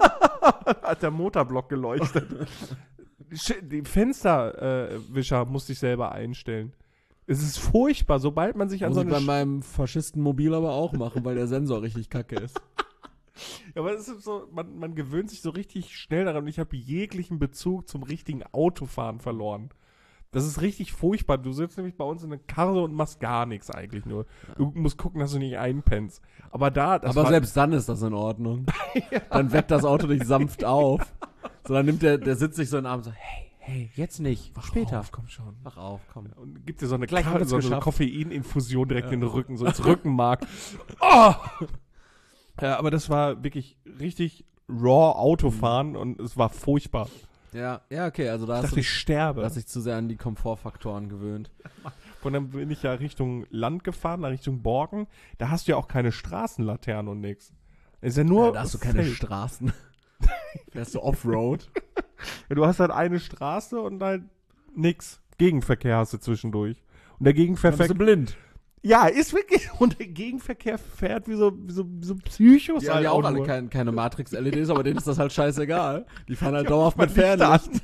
hat der Motorblock geleuchtet. Sch- Die Fensterwischer äh, musste ich selber einstellen. Es ist furchtbar, sobald man sich an Muss so ich eine bei Sch- meinem Faschistenmobil aber auch machen, weil der Sensor richtig kacke ist. Ja, aber es ist so, man, man gewöhnt sich so richtig schnell daran und ich habe jeglichen Bezug zum richtigen Autofahren verloren. Das ist richtig furchtbar. Du sitzt nämlich bei uns in der Karre und machst gar nichts eigentlich nur. Du musst gucken, dass du nicht einpennst. Aber da, das aber war, selbst dann ist das in Ordnung. Dann weckt das Auto dich sanft auf. So, dann nimmt der, der sitzt sich so in den Arm so, hey, hey, jetzt nicht, Wach später. auf, komm schon. Wach auf, komm. Und gibt dir so eine, Gleich haben Ka- wir's so eine geschafft. Koffeininfusion direkt in den Rücken, so ins Rückenmark. Oh! Ja, aber das war wirklich richtig raw Autofahren und es war furchtbar. Ja, ja, okay, also da Ich hast dachte, du ich sterbe. du hast dich zu sehr an die Komfortfaktoren gewöhnt. Und dann bin ich ja Richtung Land gefahren, nach Richtung Borken. Da hast du ja auch keine Straßenlaternen und nix. Ist ja nur. Ja, da hast du keine Feld. Straßen. Fährst du Offroad. Ja, du hast halt eine Straße und halt nix. Gegenverkehr hast du zwischendurch. Und der Dann Gegenverkehr. bist du blind. Ja, ist wirklich. Und der Gegenverkehr fährt wie so, wie so, wie so Psychos. Die haben halt ja auch alle nur. kein, keine Matrix-L E Ds, aber denen ist das halt scheißegal. Die fahren halt Ja, dauerhaft man mit liegt da. Fernlicht.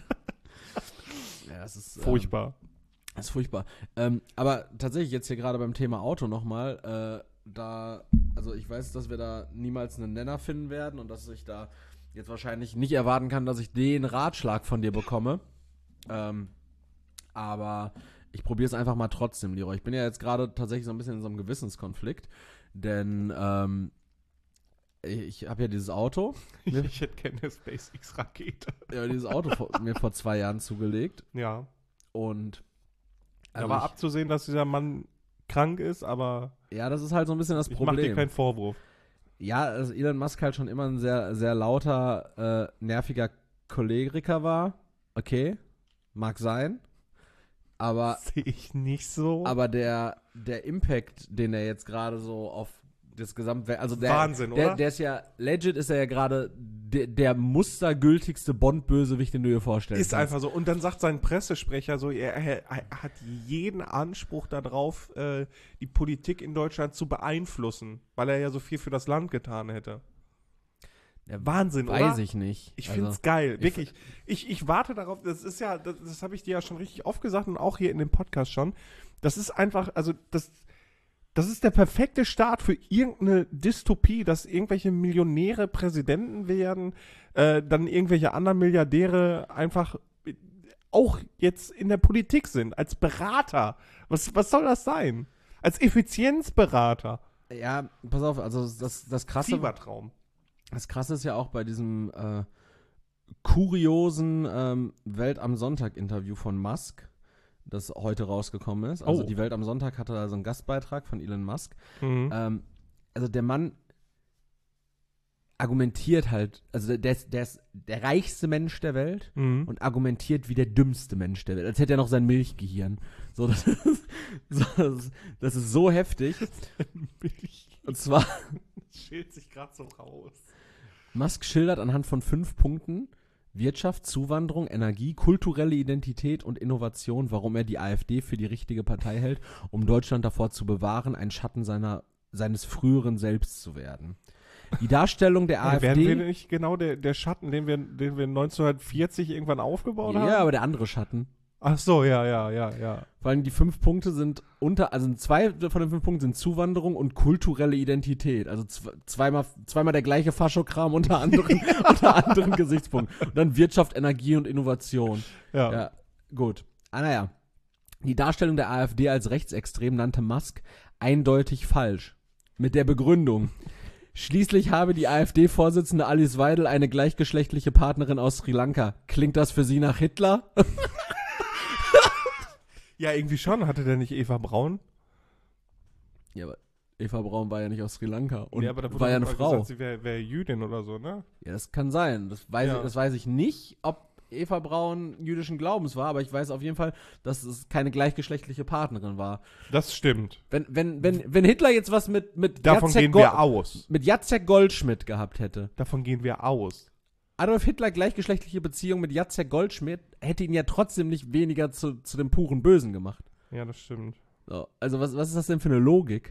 Ja, das ist ähm, Furchtbar. Das ist furchtbar. Ähm, aber tatsächlich jetzt hier gerade beim Thema Auto nochmal, äh, da, also ich weiß, dass wir da niemals einen Nenner finden werden und dass ich da jetzt wahrscheinlich nicht erwarten kann, dass ich den Ratschlag von dir bekomme. Ähm, aber ich probiere es einfach mal trotzdem, Leroy. Ich bin ja jetzt gerade tatsächlich so ein bisschen in so einem Gewissenskonflikt, denn ähm, ich, ich habe ja dieses Auto, Ich, ich hätte gerne eine SpaceX-Rakete. ja, dieses Auto vor, mir vor zwei Jahren zugelegt Ja. und Da also war ich, abzusehen, dass dieser Mann krank ist, aber ja, das ist halt so ein bisschen das ich mache dir Problem. keinen Vorwurf. Ja, also Elon Musk halt schon immer ein sehr, sehr lauter, äh, nerviger Choleriker war. Okay, mag sein. Aber, Sehe ich nicht so. aber der, der Impact, den er jetzt gerade so auf das Gesamtwelt, also der, Wahnsinn, der, oder? der ist ja, legit ist er ja gerade der, der mustergültigste Bond-Bösewicht, den du dir vorstellst. Ist einfach so. Und dann sagt sein Pressesprecher so, er, er, er hat jeden Anspruch darauf, äh, die Politik in Deutschland zu beeinflussen, weil er ja so viel für das Land getan hätte. Ja, Wahnsinn, weiß oder? ich nicht. Ich Also, find's geil, ich- wirklich. Ich, ich warte darauf, das ist ja, das, das habe ich dir ja schon richtig oft gesagt und auch hier in dem Podcast schon. Das ist einfach, also das, das ist der perfekte Start für irgendeine Dystopie, dass irgendwelche Millionäre Präsidenten werden, äh, dann irgendwelche anderen Milliardäre einfach äh, auch jetzt in der Politik sind, als Berater. Was, was soll das sein? Als Effizienzberater. Ja, pass auf, also das, das krasse. Fiebertraum. Das Krasse ist ja auch bei diesem äh, kuriosen ähm, Welt am Sonntag-Interview von Musk, das heute rausgekommen ist. Also Oh. die Welt am Sonntag hatte da so einen Gastbeitrag von Elon Musk. Mhm. Ähm, also der Mann argumentiert halt, also der ist, der ist der reichste Mensch der Welt Mhm. und argumentiert wie der dümmste Mensch der Welt. Als hätte er noch sein Milchgehirn. So, das ist so, das ist, das ist so heftig. Und zwar Das schält sich gerade so raus. Musk schildert anhand von fünf Punkten Wirtschaft, Zuwanderung, Energie, kulturelle Identität und Innovation, warum er die AfD für die richtige Partei hält, um Deutschland davor zu bewahren, ein Schatten seiner, seines früheren Selbst zu werden. Die Darstellung der Ja, werden wir AfD... nicht genau der, der Schatten, den wir, den wir neunzehnhundertvierzig irgendwann aufgebaut haben? Ja, aber der andere Schatten. Ach so, ja, ja, ja, ja. Vor allem die fünf Punkte sind unter, also zwei von den fünf Punkten sind Zuwanderung und kulturelle Identität. Also zwe- zweimal, zweimal der gleiche Faschokram unter anderen, unter anderen Gesichtspunkten. Und dann Wirtschaft, Energie und Innovation. Ja. Ja, gut. Ah, naja. Die Darstellung der AfD als rechtsextrem nannte Musk eindeutig falsch. Mit der Begründung. Schließlich habe die AfD-Vorsitzende Alice Weidel eine gleichgeschlechtliche Partnerin aus Sri Lanka. Klingt das für Sie nach Hitler? Ja, irgendwie schon. Hatte der nicht Eva Braun? Ja, aber Eva Braun war ja nicht aus Sri Lanka und ja, aber da wurde war ja eine mal Frau. Gesagt, sie wäre wär Jüdin oder so, ne? Ja, das kann sein. Das weiß, Ja. ich, das weiß ich nicht, ob Eva Braun jüdischen Glaubens war, aber ich weiß auf jeden Fall, dass es keine gleichgeschlechtliche Partnerin war. Das stimmt. Wenn, wenn, wenn, wenn Hitler jetzt was mit, mit, Davon Jacek gehen Gol- wir aus. mit Jacek Goldschmidt gehabt hätte. Davon gehen wir aus. Adolf Hitler gleichgeschlechtliche Beziehung mit Jacek Goldschmidt hätte ihn ja trotzdem nicht weniger zu, zu dem puren Bösen gemacht. Ja, das stimmt. So, also was, was ist das denn für eine Logik?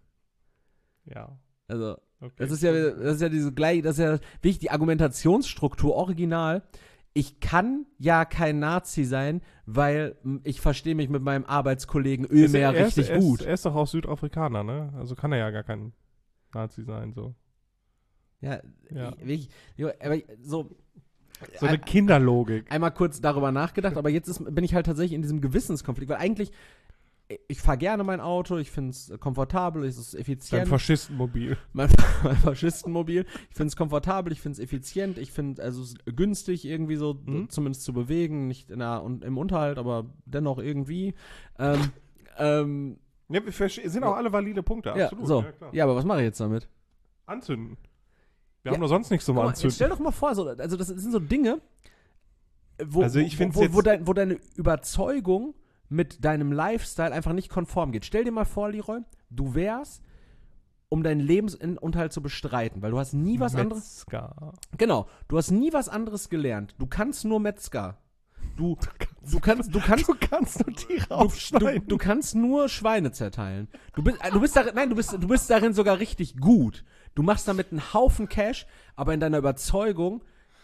Ja. Also, Okay. das ist ja, das ist ja diese gleich, das ist ja wirklich die Argumentationsstruktur original. Ich kann ja kein Nazi sein, weil m, ich verstehe mich mit meinem Arbeitskollegen Ölmeer er ist, richtig er ist, gut. Er ist doch auch Südafrikaner, ne? Also kann er ja gar kein Nazi sein, so. Ja, Ja. ich- wirklich, jo, aber so, So eine ein- Kinderlogik. einmal kurz darüber nachgedacht, aber jetzt ist, bin ich halt tatsächlich in diesem Gewissenskonflikt, weil eigentlich, ich fahre gerne mein Auto, ich finde es komfortabel, es ist Sein effizient. Faschistenmobil. mein, mein Faschistenmobil. Ich finde es komfortabel, ich finde es effizient, ich finde also es ist günstig irgendwie so Mhm. zumindest zu bewegen, nicht in der, und im Unterhalt, aber dennoch irgendwie. Ähm, ähm, Ja, wir verste- sind auch alle valide Punkte, ja, absolut. so. Ja, klar. Ja, aber was mache ich jetzt damit? Anzünden. Wir Ja. haben doch sonst nichts zum Guck mal, jetzt Anzünden. stell doch mal vor, so, also das sind so Dinge, wo, Also ich wo, find's wo, jetzt- wo, dein, wo deine Überzeugung mit deinem Lifestyle einfach nicht konform geht. Stell dir mal vor, Leroy, du wärst, um deinen Lebensunterhalt zu bestreiten, weil du hast nie was anderes. Metzger. Genau, du hast nie was anderes gelernt. Du kannst nur Metzger. Du, du kannst, du kannst, Du kannst nur Tiere du, aufschneiden. du, du kannst nur Schweine zerteilen. Du bist, äh, du bist darin, nein, du bist, du bist darin sogar richtig gut. Du machst damit einen Haufen Cash, aber in deiner Überzeugung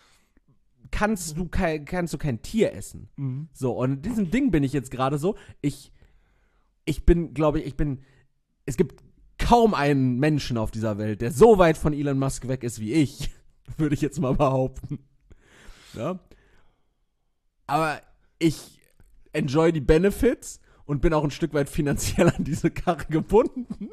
kannst du kein, kannst du kein Tier essen. Mhm. So, und in diesem Ding bin ich jetzt gerade so. Ich, ich bin, glaube ich, ich bin, es gibt kaum einen Menschen auf dieser Welt, der so weit von Elon Musk weg ist wie ich. Würde ich jetzt mal behaupten. Ja. Aber ich enjoy die Benefits und bin auch ein Stück weit finanziell an diese Karre gebunden.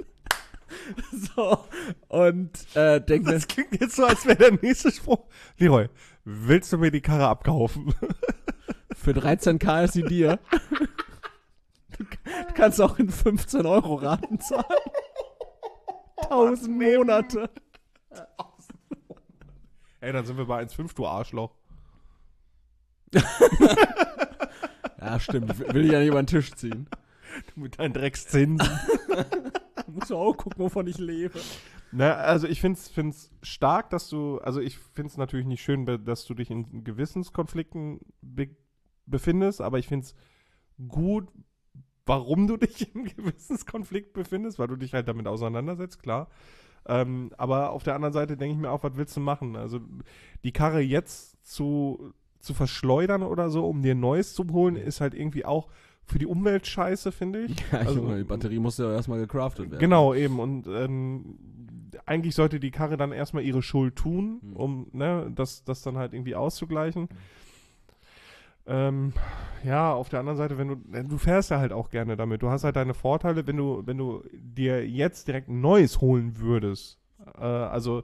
So, und äh, denke mir, Das klingt jetzt so, als wäre der nächste Spruch. Leroy, willst du mir die Karre abkaufen? für dreizehn K ist sie dir. Du, du kannst auch in fünfzehn Euro Raten zahlen. Tausend Monate. Ey, dann sind wir bei eins Komma fünf, du Arschloch. Ja, stimmt. Ich will ich ja nicht über den Tisch ziehen. Du mit deinen Dreckszinsen. Du musst auch gucken, wovon ich lebe. Na, also ich finde es find's stark, dass du, also ich finde es natürlich nicht schön, be- dass du dich in Gewissenskonflikten be befindest, aber ich finde es gut, warum du dich im Gewissenskonflikt befindest, weil du dich halt damit auseinandersetzt, klar. Ähm, aber auf der anderen Seite denke ich mir auch, was willst du machen? Also die Karre jetzt zu, zu verschleudern oder so, um dir ein Neues zu holen, ist halt irgendwie auch für die Umwelt scheiße, finde ich. Ja, also, Junge, die Batterie muss ja erstmal gecraftet werden. Genau, eben. Und ähm, eigentlich sollte die Karre dann erstmal ihre Schuld tun, Mhm. um ne, das, das dann halt irgendwie auszugleichen. Ähm, ja, auf der anderen Seite, wenn du, du fährst ja halt auch gerne damit. Du hast halt deine Vorteile, wenn du, wenn du dir jetzt direkt ein neues holen würdest. Äh, also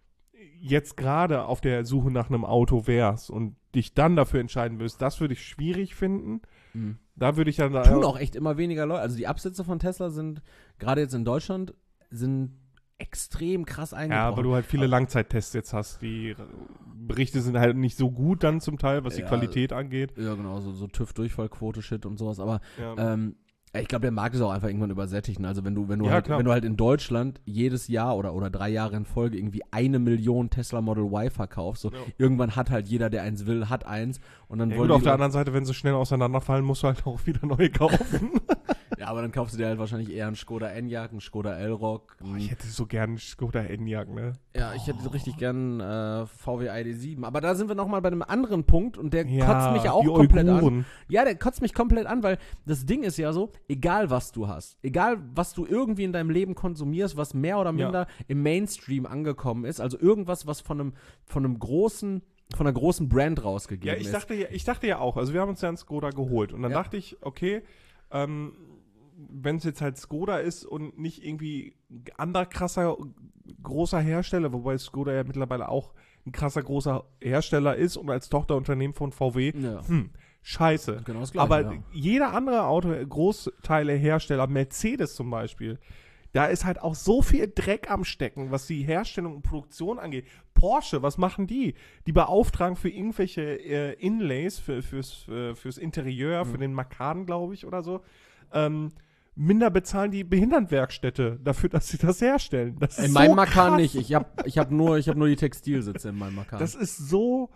jetzt gerade auf der Suche nach einem Auto wärst und dich dann dafür entscheiden würdest, das würde ich schwierig finden. Mhm. Da würde ich dann Tun auch echt immer weniger Leute. Also die Absätze von Tesla sind, gerade jetzt in Deutschland, sind extrem krass eingebrochen. Ja, weil du halt viele Aber- Langzeittests jetzt hast. Die Berichte sind halt nicht so gut dann zum Teil, was die Ja, Qualität angeht. Ja, genau, so, so TÜV-Durchfallquote-Shit und sowas. Aber Ja. ähm, ich glaube, der Markt ist auch einfach irgendwann übersättigt. ne? Also wenn du, wenn du Ja, halt, klar. wenn du halt in Deutschland jedes Jahr oder, oder drei Jahre in Folge irgendwie eine Million Tesla Model Y verkaufst, so Ja. irgendwann hat halt jeder, der eins will, hat eins. Und dann Ja, wollen gut, auf die der Leute- anderen Seite, wenn sie schnell auseinanderfallen, musst du halt auch wieder neue kaufen. Ja, aber dann kaufst du dir halt wahrscheinlich eher einen Skoda Enyaq, einen Skoda Elroq. Boah, ich hätte so gern einen Skoda Enyaq, ne? Ja, ich hätte richtig gern äh, V W I D sieben. Aber da sind wir nochmal bei einem anderen Punkt und der kotzt mich ja auch die komplett an. Uiguren. Ja, der kotzt mich komplett an, weil das Ding ist ja so, egal was du hast, egal was du irgendwie in deinem Leben konsumierst, was mehr oder minder Ja. im Mainstream angekommen ist, also irgendwas, was von einem, von einem großen, von einer großen Brand rausgegeben Ja, ich ist. dachte ja, ich dachte ja auch, also wir haben uns ja einen Skoda geholt und dann Ja. dachte ich, okay, ähm, wenn es jetzt halt Skoda ist und nicht irgendwie ein anderer krasser, großer Hersteller, wobei Skoda ja mittlerweile auch ein krasser, großer Hersteller ist und als Tochterunternehmen von V W, Ja, hm, scheiße. genau das Gleiche. Aber ja. jeder andere Auto, Großteile Hersteller, Mercedes zum Beispiel, da ist halt auch so viel Dreck am Stecken, was die Herstellung und Produktion angeht. Porsche, was machen die? Die beauftragen für irgendwelche äh, Inlays, für, fürs, für, fürs Interieur, Mhm. für den Macan, glaube ich, oder so. Ähm, minder bezahlen die Behindertenwerkstätte dafür, dass sie das herstellen. Das ist In meinem so Macan krass. nicht. Ich habe ich hab nur, ich hab nur die Textilsitze in meinem Macan. Das ist so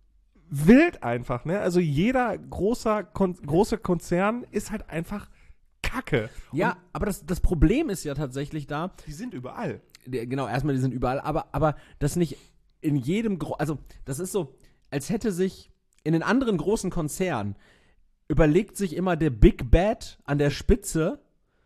wild einfach, ne? Also jeder großer Kon große Konzern ist halt einfach Kacke. ja, aber das, das Problem ist ja tatsächlich da, Und die sind überall. der, genau, erstmal, die sind überall, aber, aber das nicht in jedem, Gro also das ist so, als hätte sich in den anderen großen Konzernen überlegt sich immer der Big Bad an der Spitze,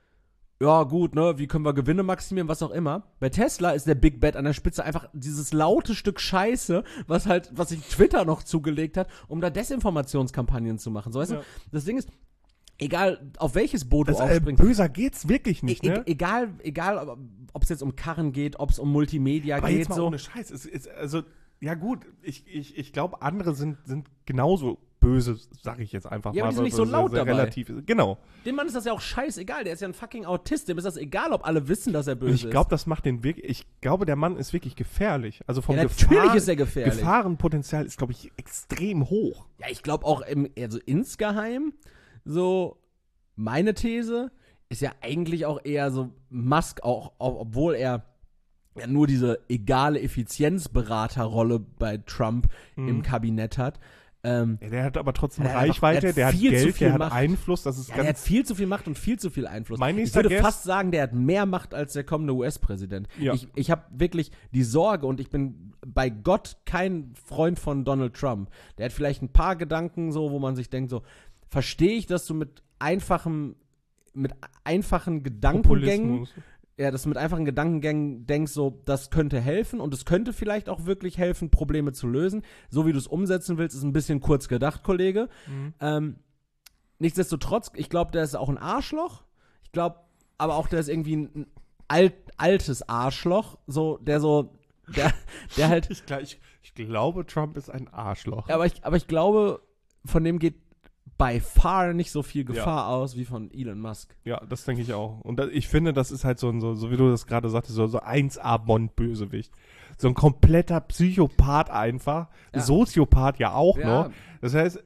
ja gut, ne, wie können wir Gewinne maximieren, was auch immer. Bei Tesla ist der Big Bad an der Spitze einfach dieses laute Stück Scheiße, was halt, was sich Twitter noch zugelegt hat, um da Desinformationskampagnen zu machen. So, weißt Ja. du, das Ding ist, egal auf welches Boot Das, du äh, aufspringst, böser geht's wirklich nicht, E- ne? e- egal, egal, ob es jetzt um Karren geht, ob es um Multimedia Aber geht, jetzt mal so. ohne Scheiß. Es ist, also, ja gut, ich, ich, ich glaube, andere sind, sind genauso böse, sag ich jetzt einfach Ja, mal. aber die sind nicht weil so sie laut sehr dabei. Relativ, genau. Dem Mann ist das ja auch scheißegal, der ist ja ein fucking Autist, dem ist das egal, ob alle wissen, dass er Und böse ich glaube, das macht den wirklich, ich glaube, der Mann ist wirklich gefährlich. Also vom ist. Ja, natürlich Gefahr, ist er gefährlich. Gefahrenpotenzial ist, glaube ich, extrem hoch. Ja, ich glaube auch, im, also insgeheim, so, meine These ist ja eigentlich auch eher so Musk, auch, auch obwohl er ja nur diese egale Effizienzberaterrolle bei Trump Mhm. im Kabinett hat. Ähm, Ja, der hat aber trotzdem Ja, der hat einfach- Reichweite, der hat der hat viel zu Geld, viel der hat Macht. Einfluss, das ist ja, der hat ganz... viel zu viel Macht und viel zu viel Einfluss. Mein Ich nächster würde Guest- fast sagen, der hat mehr Macht als der kommende U S-Präsident. Ja. Ich, ich habe wirklich die Sorge und ich bin bei Gott kein Freund von Donald Trump. Der hat vielleicht ein paar Gedanken so, wo man sich denkt so, verstehe ich, dass du mit einfachem, mit einfachen Gedankengängen, Populismus. ja, dass du mit einfachen Gedankengängen denkst so, das könnte helfen und es könnte vielleicht auch wirklich helfen, Probleme zu lösen. So wie du es umsetzen willst, ist ein bisschen kurz gedacht, Kollege. Mhm. Ähm, nichtsdestotrotz, ich glaube, der ist auch ein Arschloch. Ich glaube, aber auch der ist irgendwie ein, ein alt, altes Arschloch, so, der so, der, der halt, Ich, gl- ich, ich glaube, Trump ist ein Arschloch. aber ich, aber ich glaube, von dem geht by far nicht so viel Gefahr aus wie von Elon Musk. Ja, das denke ich auch. Und da, ich finde, das ist halt so, ein, so, so wie du das gerade sagtest, so, so eins A Bond-Bösewicht. So ein kompletter Psychopath einfach. Ja. Soziopath ja auch Ja. noch. Das heißt,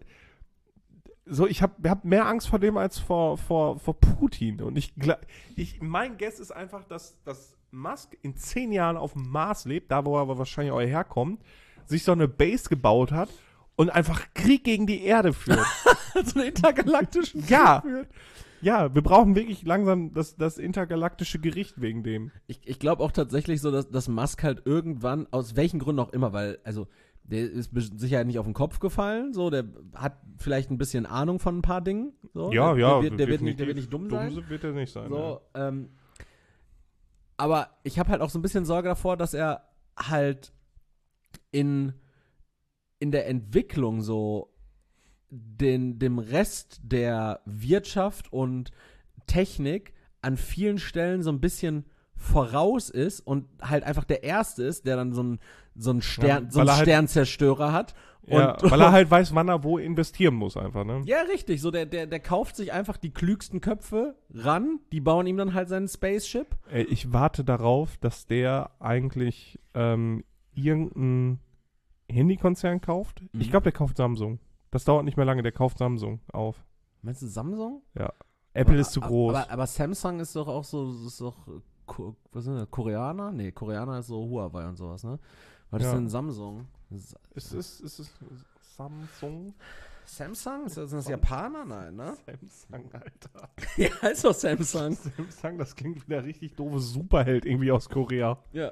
so, ich habe hab mehr Angst vor dem als vor, vor, vor Putin. Und ich, gla- ich mein Guess ist einfach, dass, dass Musk in zehn Jahren auf dem Mars lebt, da wo er aber wahrscheinlich auch herkommt, sich so eine Base gebaut hat und einfach Krieg gegen die Erde führt. so einen intergalaktischen Ja. Krieg führt. Ja, wir brauchen wirklich langsam das, das intergalaktische Gericht wegen dem. Ich, ich glaube auch tatsächlich so, dass, dass Musk halt irgendwann, aus welchen Gründen auch immer, weil, also, der ist bes- sicher nicht auf den Kopf gefallen, so, der hat vielleicht ein bisschen Ahnung von ein paar Dingen, so. Ja, der, ja. Der, wird- der, wird, nicht, der wird definitiv. nicht dumm sein. Dumm wird er nicht sein. So, ähm, aber ich habe halt auch so ein bisschen Sorge davor, dass er halt in, in der Entwicklung so den, dem Rest der Wirtschaft und Technik an vielen Stellen so ein bisschen voraus ist und halt einfach der Erste ist, der dann so einen so einen Stern, Ja, so einen weil er halt- Sternzerstörer hat. Ja, Und, weil er halt weiß, wann er wo investieren muss einfach, ne? ja, richtig. So, der, der, der kauft sich einfach die klügsten Köpfe ran, die bauen ihm dann halt seinen Spaceship. Ey, ich warte darauf, dass der eigentlich ähm, irgendeinen Handykonzern kauft. Mhm. Ich glaube, der kauft Samsung. Das dauert nicht mehr lange, der kauft Samsung auf. Meinst du Samsung? Apple aber, ist zu groß. Aber, aber Samsung ist doch auch so, ist doch, äh, Ko- was sind das, Koreaner? Nee, Koreaner ist so Huawei und sowas, ne? Was ist Ja. denn Samsung? Das ist- ist es ist es Samsung? Samsung? Ist das, sind das Sam- Japaner? Nein, ne? Samsung, Alter. Ja, ist doch Samsung. Samsung, das klingt wie der richtig doofe Superheld irgendwie aus Korea. Ja.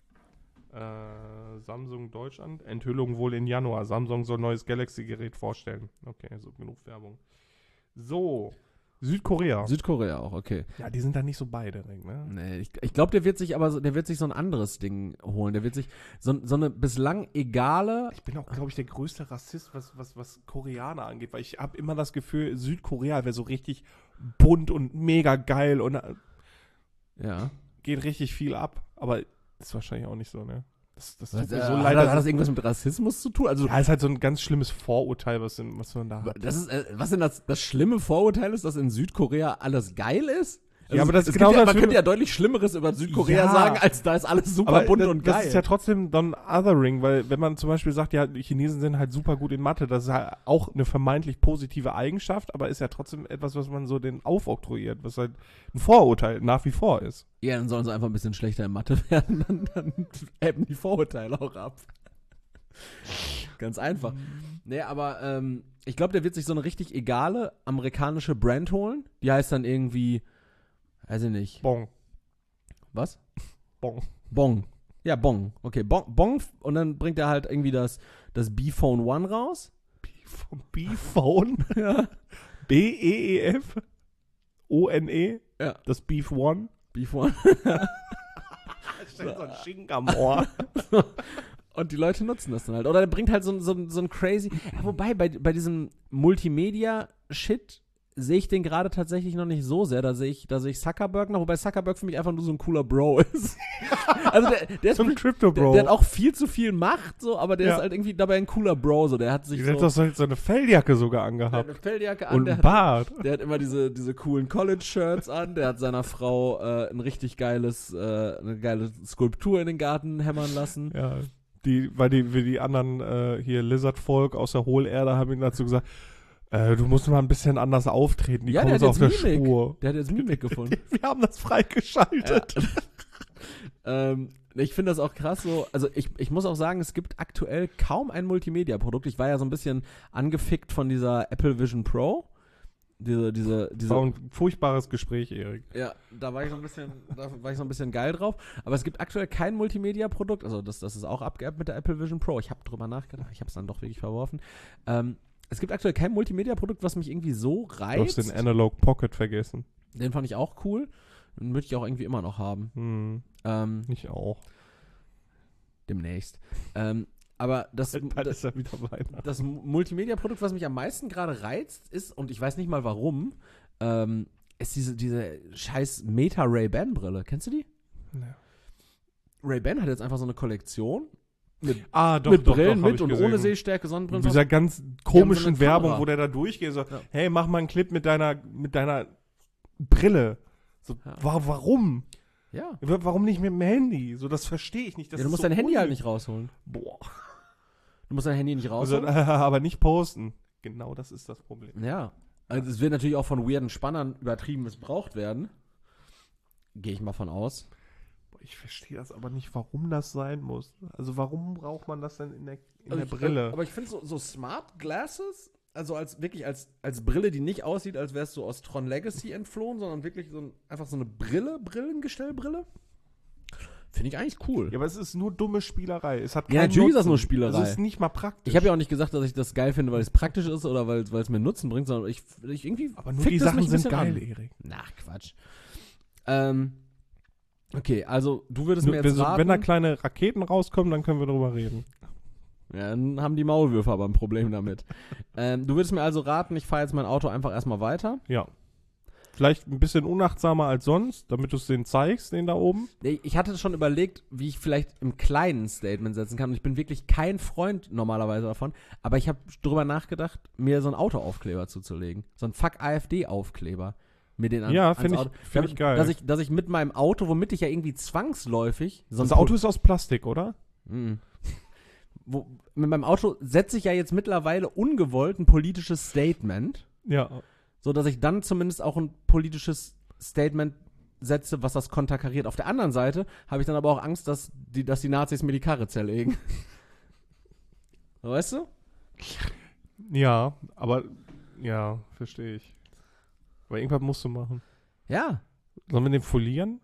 Äh, Samsung Deutschland. Enthüllung wohl in Januar. Samsung soll neues Galaxy-Gerät vorstellen. Okay, so genug Werbung. So, Südkorea. Südkorea auch, okay. ja, die sind da nicht so bei direkt, ne? Nee, ich, ich glaube, der wird sich aber, so- der wird sich so ein anderes Ding holen. Der wird sich so, so eine bislang egale. Ich bin auch, glaube ich, der größte Rassist, was, was, was Koreaner angeht, weil ich habe immer das Gefühl, Südkorea wäre so richtig bunt und mega geil und äh, Ja. geht richtig viel ab. Aber ist wahrscheinlich auch nicht so, ne? Das, das tut Was, mir äh, so hat, leid. das- dass hat das es- irgendwas mit Rassismus zu tun? Also, ja, ist halt so ein ganz schlimmes Vorurteil, was, in, was man da hat. das ist, äh, was denn das, das schlimme Vorurteil ist, dass in Südkorea alles geil ist? Also Ja, aber das es ist gibt genau ja, das Man Schlimme. könnte ja deutlich Schlimmeres über Südkorea Ja. sagen, als da ist alles super Aber bunt das, und geil. das ist ja trotzdem dann Othering, weil wenn man zum Beispiel sagt, ja, die Chinesen sind halt super gut in Mathe, das ist halt auch eine vermeintlich positive Eigenschaft, aber ist ja trotzdem etwas, was man so den aufoktroyiert, was halt ein Vorurteil nach wie vor ist. Ja, dann sollen sie einfach ein bisschen schlechter in Mathe werden, dann, dann ebben die Vorurteile auch ab. Ganz einfach. Nee, aber ähm, ich glaube, der wird sich so eine richtig egale amerikanische Brand holen. Die heißt dann irgendwie, weiß ich nicht. Bon. Was? Bon. Bong. Ja, Bong. Okay, Bong. Bong und dann bringt er halt irgendwie das, das B-Phone One raus. B-Phone? Ja. B E E F O N E? Ja. Das Beef One? B-Phone. Stellt so ein Schinken am Ohr. Und die Leute nutzen das dann halt. Oder der bringt halt so, so, so ein crazy. Ja, wobei, bei, bei diesem Multimedia-Shit sehe ich den gerade tatsächlich noch nicht so sehr. Da sehe ich, da sehe ich Zuckerberg noch, wobei Zuckerberg für mich einfach nur so ein cooler Bro ist. Also der, der ist So ein der, Crypto-Bro. der hat auch viel zu viel Macht, so, aber der Ja. ist halt irgendwie dabei ein cooler Bro. So. Der hat sich Der hat so, doch so, so eine Felljacke sogar der hat angehabt. eine Felljacke an, Und der ein hat, Bart. der hat immer diese, diese coolen College-Shirts an, der hat seiner Frau äh, ein richtig geiles, äh, eine geile Skulptur in den Garten hämmern lassen. Ja. Die, weil die, wie die anderen äh, hier Lizard-Volk aus der Hohlerde haben ihm dazu gesagt, äh, du musst mal ein bisschen anders auftreten. Die Ja, kommen der uns hat auf jetzt der Mimik. Spur. Der hat jetzt Mimik gefunden. Wir haben das freigeschaltet. ähm, ich finde das auch krass so, also ich, ich muss auch sagen, es gibt aktuell kaum ein Multimedia-Produkt. Ich war ja so ein bisschen angefickt von dieser Apple Vision Pro. Diese, diese, diese. Das war ein furchtbares Gespräch, Erik. Ja, da war ich so ein bisschen, da war ich so ein bisschen geil drauf. Aber es gibt aktuell kein Multimedia-Produkt, also das, das ist auch abgeappt mit der Apple Vision Pro. Ich habe drüber nachgedacht, ich habe es dann doch wirklich verworfen. Ähm, es gibt aktuell kein Multimedia-Produkt, was mich irgendwie so Du reizt. hast den Analog Pocket vergessen. Den fand ich auch cool. Den würde ich auch irgendwie immer noch haben. Hm, Ähm, ich auch. demnächst. Ähm, aber das, Bald das, ist er wieder Weihnachten. das Multimedia-Produkt, was mich am meisten gerade reizt, ist, und ich weiß nicht mal warum, ähm, ist diese, diese scheiß Meta-Ray-Ban-Brille. Kennst du die? Ja. Ray-Ban hat jetzt einfach so eine Kollektion mit, Ah, doch, mit doch, Brillen doch, hab mit ich und gesehen. ohne Sehstärke, Sonnenbrillen. Mit dieser ganz haben komischen so eine Werbung, Kamera. wo der da durchgeht, so, Ja. hey, mach mal einen Clip mit deiner, mit deiner Brille. So, Ja. wa warum? Ja. Wa- Warum nicht mit dem Handy? So, das verstehe ich nicht. Das ja, du ist musst so dein Handy halt unnötig. nicht rausholen. Boah. Du musst dein Handy nicht Also, rausholen. aber nicht posten. Genau das ist das Problem. Ja. Also es wird natürlich auch von weirden Spannern übertrieben missbraucht werden. Gehe ich mal von aus. Boah, ich verstehe das aber nicht, warum das sein muss. Also, warum braucht man das denn in der, in Also der ich, Brille? Aber ich finde so, so Smart Glasses also als wirklich als, als Brille, die nicht aussieht, als wärst du aus Tron Legacy entflohen, sondern wirklich so ein, einfach so eine Brille, Brillengestellbrille. Finde ich eigentlich cool. Ja, aber es ist nur dumme Spielerei. Es hat Ja, keinen natürlich ist das Nutzen. nur Spielerei. Es ist nicht mal praktisch. Ich habe ja auch nicht gesagt, dass ich das geil finde, weil es praktisch ist oder weil es mir Nutzen bringt, sondern ich, ich irgendwie. aber nur fick die das Sachen mich ein sind bisschen geil, an. Erik. Na, Quatsch. Ähm, okay, also du würdest Nur, mir wenn, jetzt so, raten. wenn da kleine Raketen rauskommen, dann können wir drüber reden. Ja, dann haben die Maulwürfe aber ein Problem damit. ähm, du würdest mir also raten, ich fahre jetzt mein Auto einfach erstmal weiter. Ja. Vielleicht ein bisschen unachtsamer als sonst, damit du es denen zeigst, den da oben. Nee, ich hatte schon überlegt, wie ich vielleicht im kleinen Statement setzen kann. Und ich bin wirklich kein Freund normalerweise davon. Aber ich habe drüber nachgedacht, mir so einen Autoaufkleber zuzulegen. So einen Fuck-AfD-Aufkleber. Mir den an, Ja, ans finde ich, Auto- find damit- ich geil. Dass ich, dass ich mit meinem Auto, womit ich ja irgendwie zwangsläufig. So Das ein Auto ist aus Plastik, oder? Mhm. Wo, mit meinem Auto setze ich ja jetzt mittlerweile ungewollt ein politisches Statement. Ja. So dass ich dann zumindest auch ein politisches Statement setze, was das konterkariert. Auf der anderen Seite habe ich dann aber auch Angst, dass die, dass die Nazis mir die Karre zerlegen. Weißt du? Ja, aber, ja, verstehe ich. Aber irgendwas musst du machen. Ja. Sollen wir den folieren?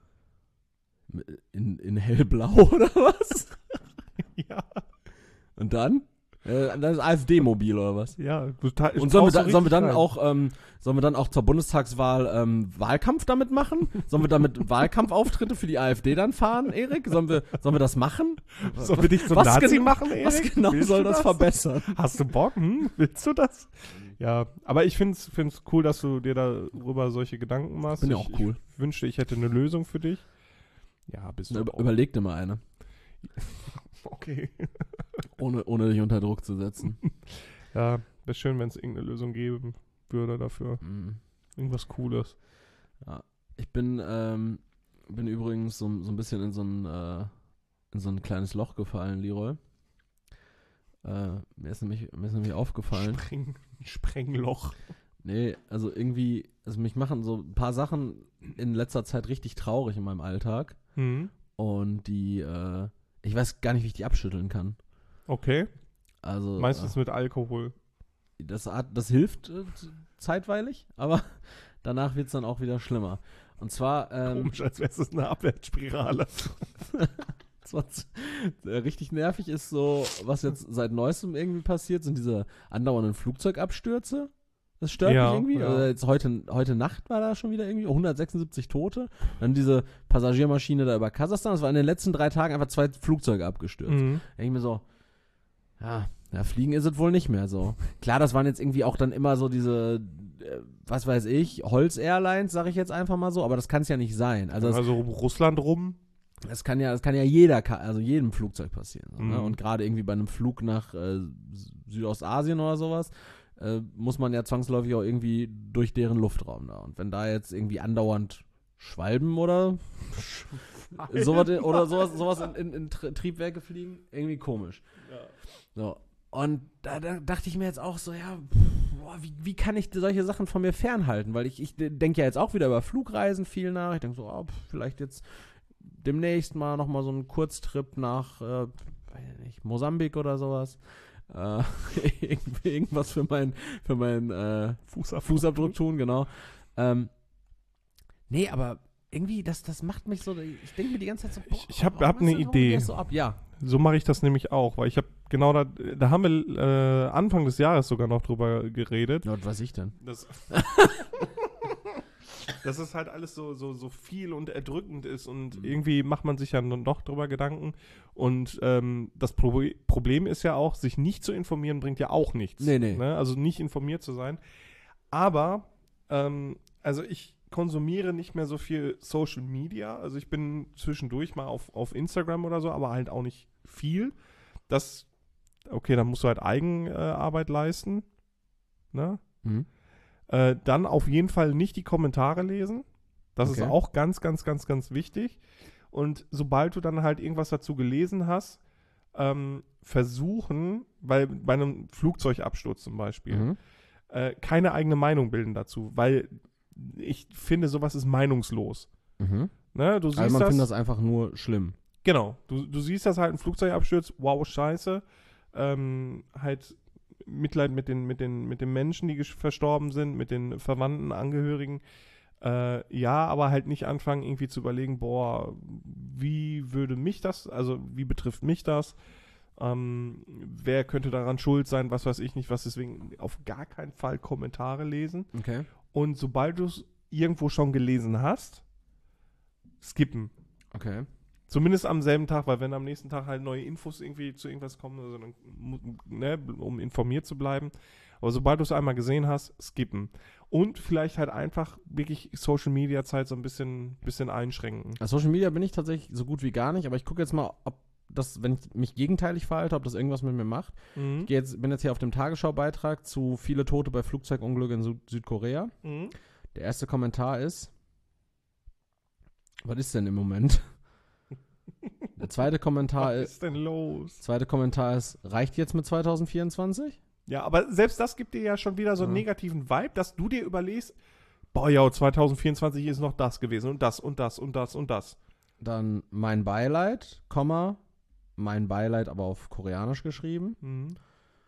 In, in hellblau oder was? Ja. Und dann? Äh, das ist AfD-Mobil oder was? Ja. Du ta- Und sollen wir, traust du da, sollen wir dann richtig rein. auch, ähm, sollen wir dann auch zur Bundestagswahl ähm, Wahlkampf damit machen? Sollen wir damit Wahlkampfauftritte für die AfD dann fahren, Erik? Sollen wir, sollen wir das machen? Sollen wir dich zum was Nazi gen- machen, Erik? Was genau Willst soll du das verbessern? Hast du Bock? Hm? Willst du das? Ja, aber ich finde es cool, dass du dir darüber solche Gedanken machst. Bin ja ich, auch cool. Ich wünschte, ich hätte eine Lösung für dich. Ja, bist du Über, auch. überleg dir mal eine, Okay. ohne, ohne dich unter Druck zu setzen. Ja, wäre schön, wenn es irgendeine Lösung geben würde dafür. Mhm. Irgendwas Cooles. Ja. Ich bin, ähm, bin übrigens so, so ein bisschen in so ein, äh, in so ein kleines Loch gefallen, Leroy. Äh, mir, ist nämlich, mir ist nämlich aufgefallen. Spreng, Sprengloch. Nee, also irgendwie, also mich machen so ein paar Sachen in letzter Zeit richtig traurig in meinem Alltag. Hm. Und die, äh, ich weiß gar nicht, wie ich die abschütteln kann. Okay. Also, Meistens mit Alkohol. äh, das, hat- das hilft äh, z- zeitweilig, aber danach wird es dann auch wieder schlimmer. Und zwar, ähm, Komisch, als wäre es eine Abwärtsspirale. was äh, richtig nervig ist so, was jetzt seit Neuestem irgendwie passiert, sind diese andauernden Flugzeugabstürze. Das stört Ja, mich irgendwie. ja. Also jetzt heute, heute Nacht war da schon wieder irgendwie hundertsechsundsiebzig Tote. Dann diese Passagiermaschine da über Kasachstan. Das war in den letzten drei Tagen einfach zwei Flugzeuge abgestürzt. Mhm. Da denk ich mir so, ja, ja, fliegen ist es wohl nicht mehr so. Klar, das waren jetzt irgendwie auch dann immer so diese, äh, was weiß ich, Holz-Airlines, sag ich jetzt einfach mal so, aber das kann es ja nicht sein. Also das, Also um Russland rum. das kann ja, das kann ja jeder, Ka- also jedem Flugzeug passieren. So, ne? Mhm. Und gerade irgendwie bei einem Flug nach äh, Südostasien oder sowas, äh, muss man ja zwangsläufig auch irgendwie durch deren Luftraum da. Und wenn da jetzt irgendwie andauernd Schwalben oder sowas, in- oder sowas, sowas in, in, in Tri- Triebwerke fliegen, irgendwie komisch. So. Und da, da dachte ich mir jetzt auch so, ja, pff, boah, wie, wie kann ich solche Sachen von mir fernhalten? Weil ich, ich denke ja jetzt auch wieder über Flugreisen viel nach. Ich denke so, oh, pff, vielleicht jetzt demnächst mal nochmal so einen Kurztrip nach, äh, weiß ich nicht, Mosambik oder sowas. Äh, irgend- irgendwas für mein, für mein äh, Fußabdruck. Fußabdruck tun, genau. Ähm, nee, aber irgendwie, das, das macht mich so, ich denke mir die ganze Zeit so, boah, Ich- ich hab- warum hab ist ne das- warum Idee. geht das So ab? Ja. So mache ich das nämlich auch, weil ich habe genau da, da haben wir äh, Anfang des Jahres sogar noch drüber geredet. Ja, was weiß ich denn? Das, dass es halt alles so, so, so viel und erdrückend ist und Mhm. irgendwie macht man sich ja dann doch drüber Gedanken. Und ähm, das Pro Problem ist ja auch, sich nicht zu informieren, bringt ja auch nichts. Nee, nee. Ne? Also nicht informiert zu sein. Aber, ähm, also ich konsumiere nicht mehr so viel Social Media. Also ich bin zwischendurch mal auf, auf Instagram oder so, aber halt auch nicht viel. Das, okay, dann musst du halt Eigenarbeit leisten. Ne? Mhm. Äh, dann auf jeden Fall nicht die Kommentare lesen. Das Okay. ist auch ganz, ganz, ganz, ganz wichtig. Und sobald du dann halt irgendwas dazu gelesen hast, ähm, versuchen, weil bei einem Flugzeugabsturz zum Beispiel, Mhm. äh, keine eigene Meinung bilden dazu, weil ich finde, sowas ist meinungslos. Mhm. Ne? Du siehst Also man das, findet das einfach nur schlimm. genau, du, du siehst das halt, ein Flugzeugabsturz, wow, scheiße, ähm, halt Mitleid mit den, mit den, mit den Menschen, die gesch- verstorben sind, mit den Verwandten, Angehörigen. Äh, ja, aber halt nicht anfangen, irgendwie zu überlegen, boah, wie würde mich das, also wie betrifft mich das? Ähm, wer könnte daran schuld sein, was weiß ich nicht, was, deswegen auf gar keinen Fall Kommentare lesen. Okay. Und sobald du es irgendwo schon gelesen hast, skippen. Okay. Zumindest am selben Tag, weil wenn am nächsten Tag halt neue Infos irgendwie zu irgendwas kommen, also dann, mu- ne, um informiert zu bleiben. Aber sobald du es einmal gesehen hast, skippen. Und vielleicht halt einfach wirklich Social Media Zeit so ein bisschen, bisschen einschränken. Auf Social Media bin ich tatsächlich so gut wie gar nicht, aber ich gucke jetzt mal, ob das, wenn ich mich gegenteilig verhalte, ob das irgendwas mit mir macht. Mhm. Ich geh jetzt, bin jetzt hier auf dem Tagesschau-Beitrag zu viele Tote bei Flugzeugunglück in Süd- Südkorea. Mhm. Der erste Kommentar ist, was ist denn im Moment? Der zweite Kommentar Was ist, ist denn los? zweite Kommentar ist, reicht jetzt mit zwanzig vierundzwanzig? Ja, aber selbst das gibt dir ja schon wieder so einen Ja. negativen Vibe, dass du dir überlegst, boah, ja, zwanzig vierundzwanzig ist noch das gewesen und das und das und das und das. Dann mein Beileid, Komma, mein Beileid aber auf Koreanisch geschrieben. Mhm.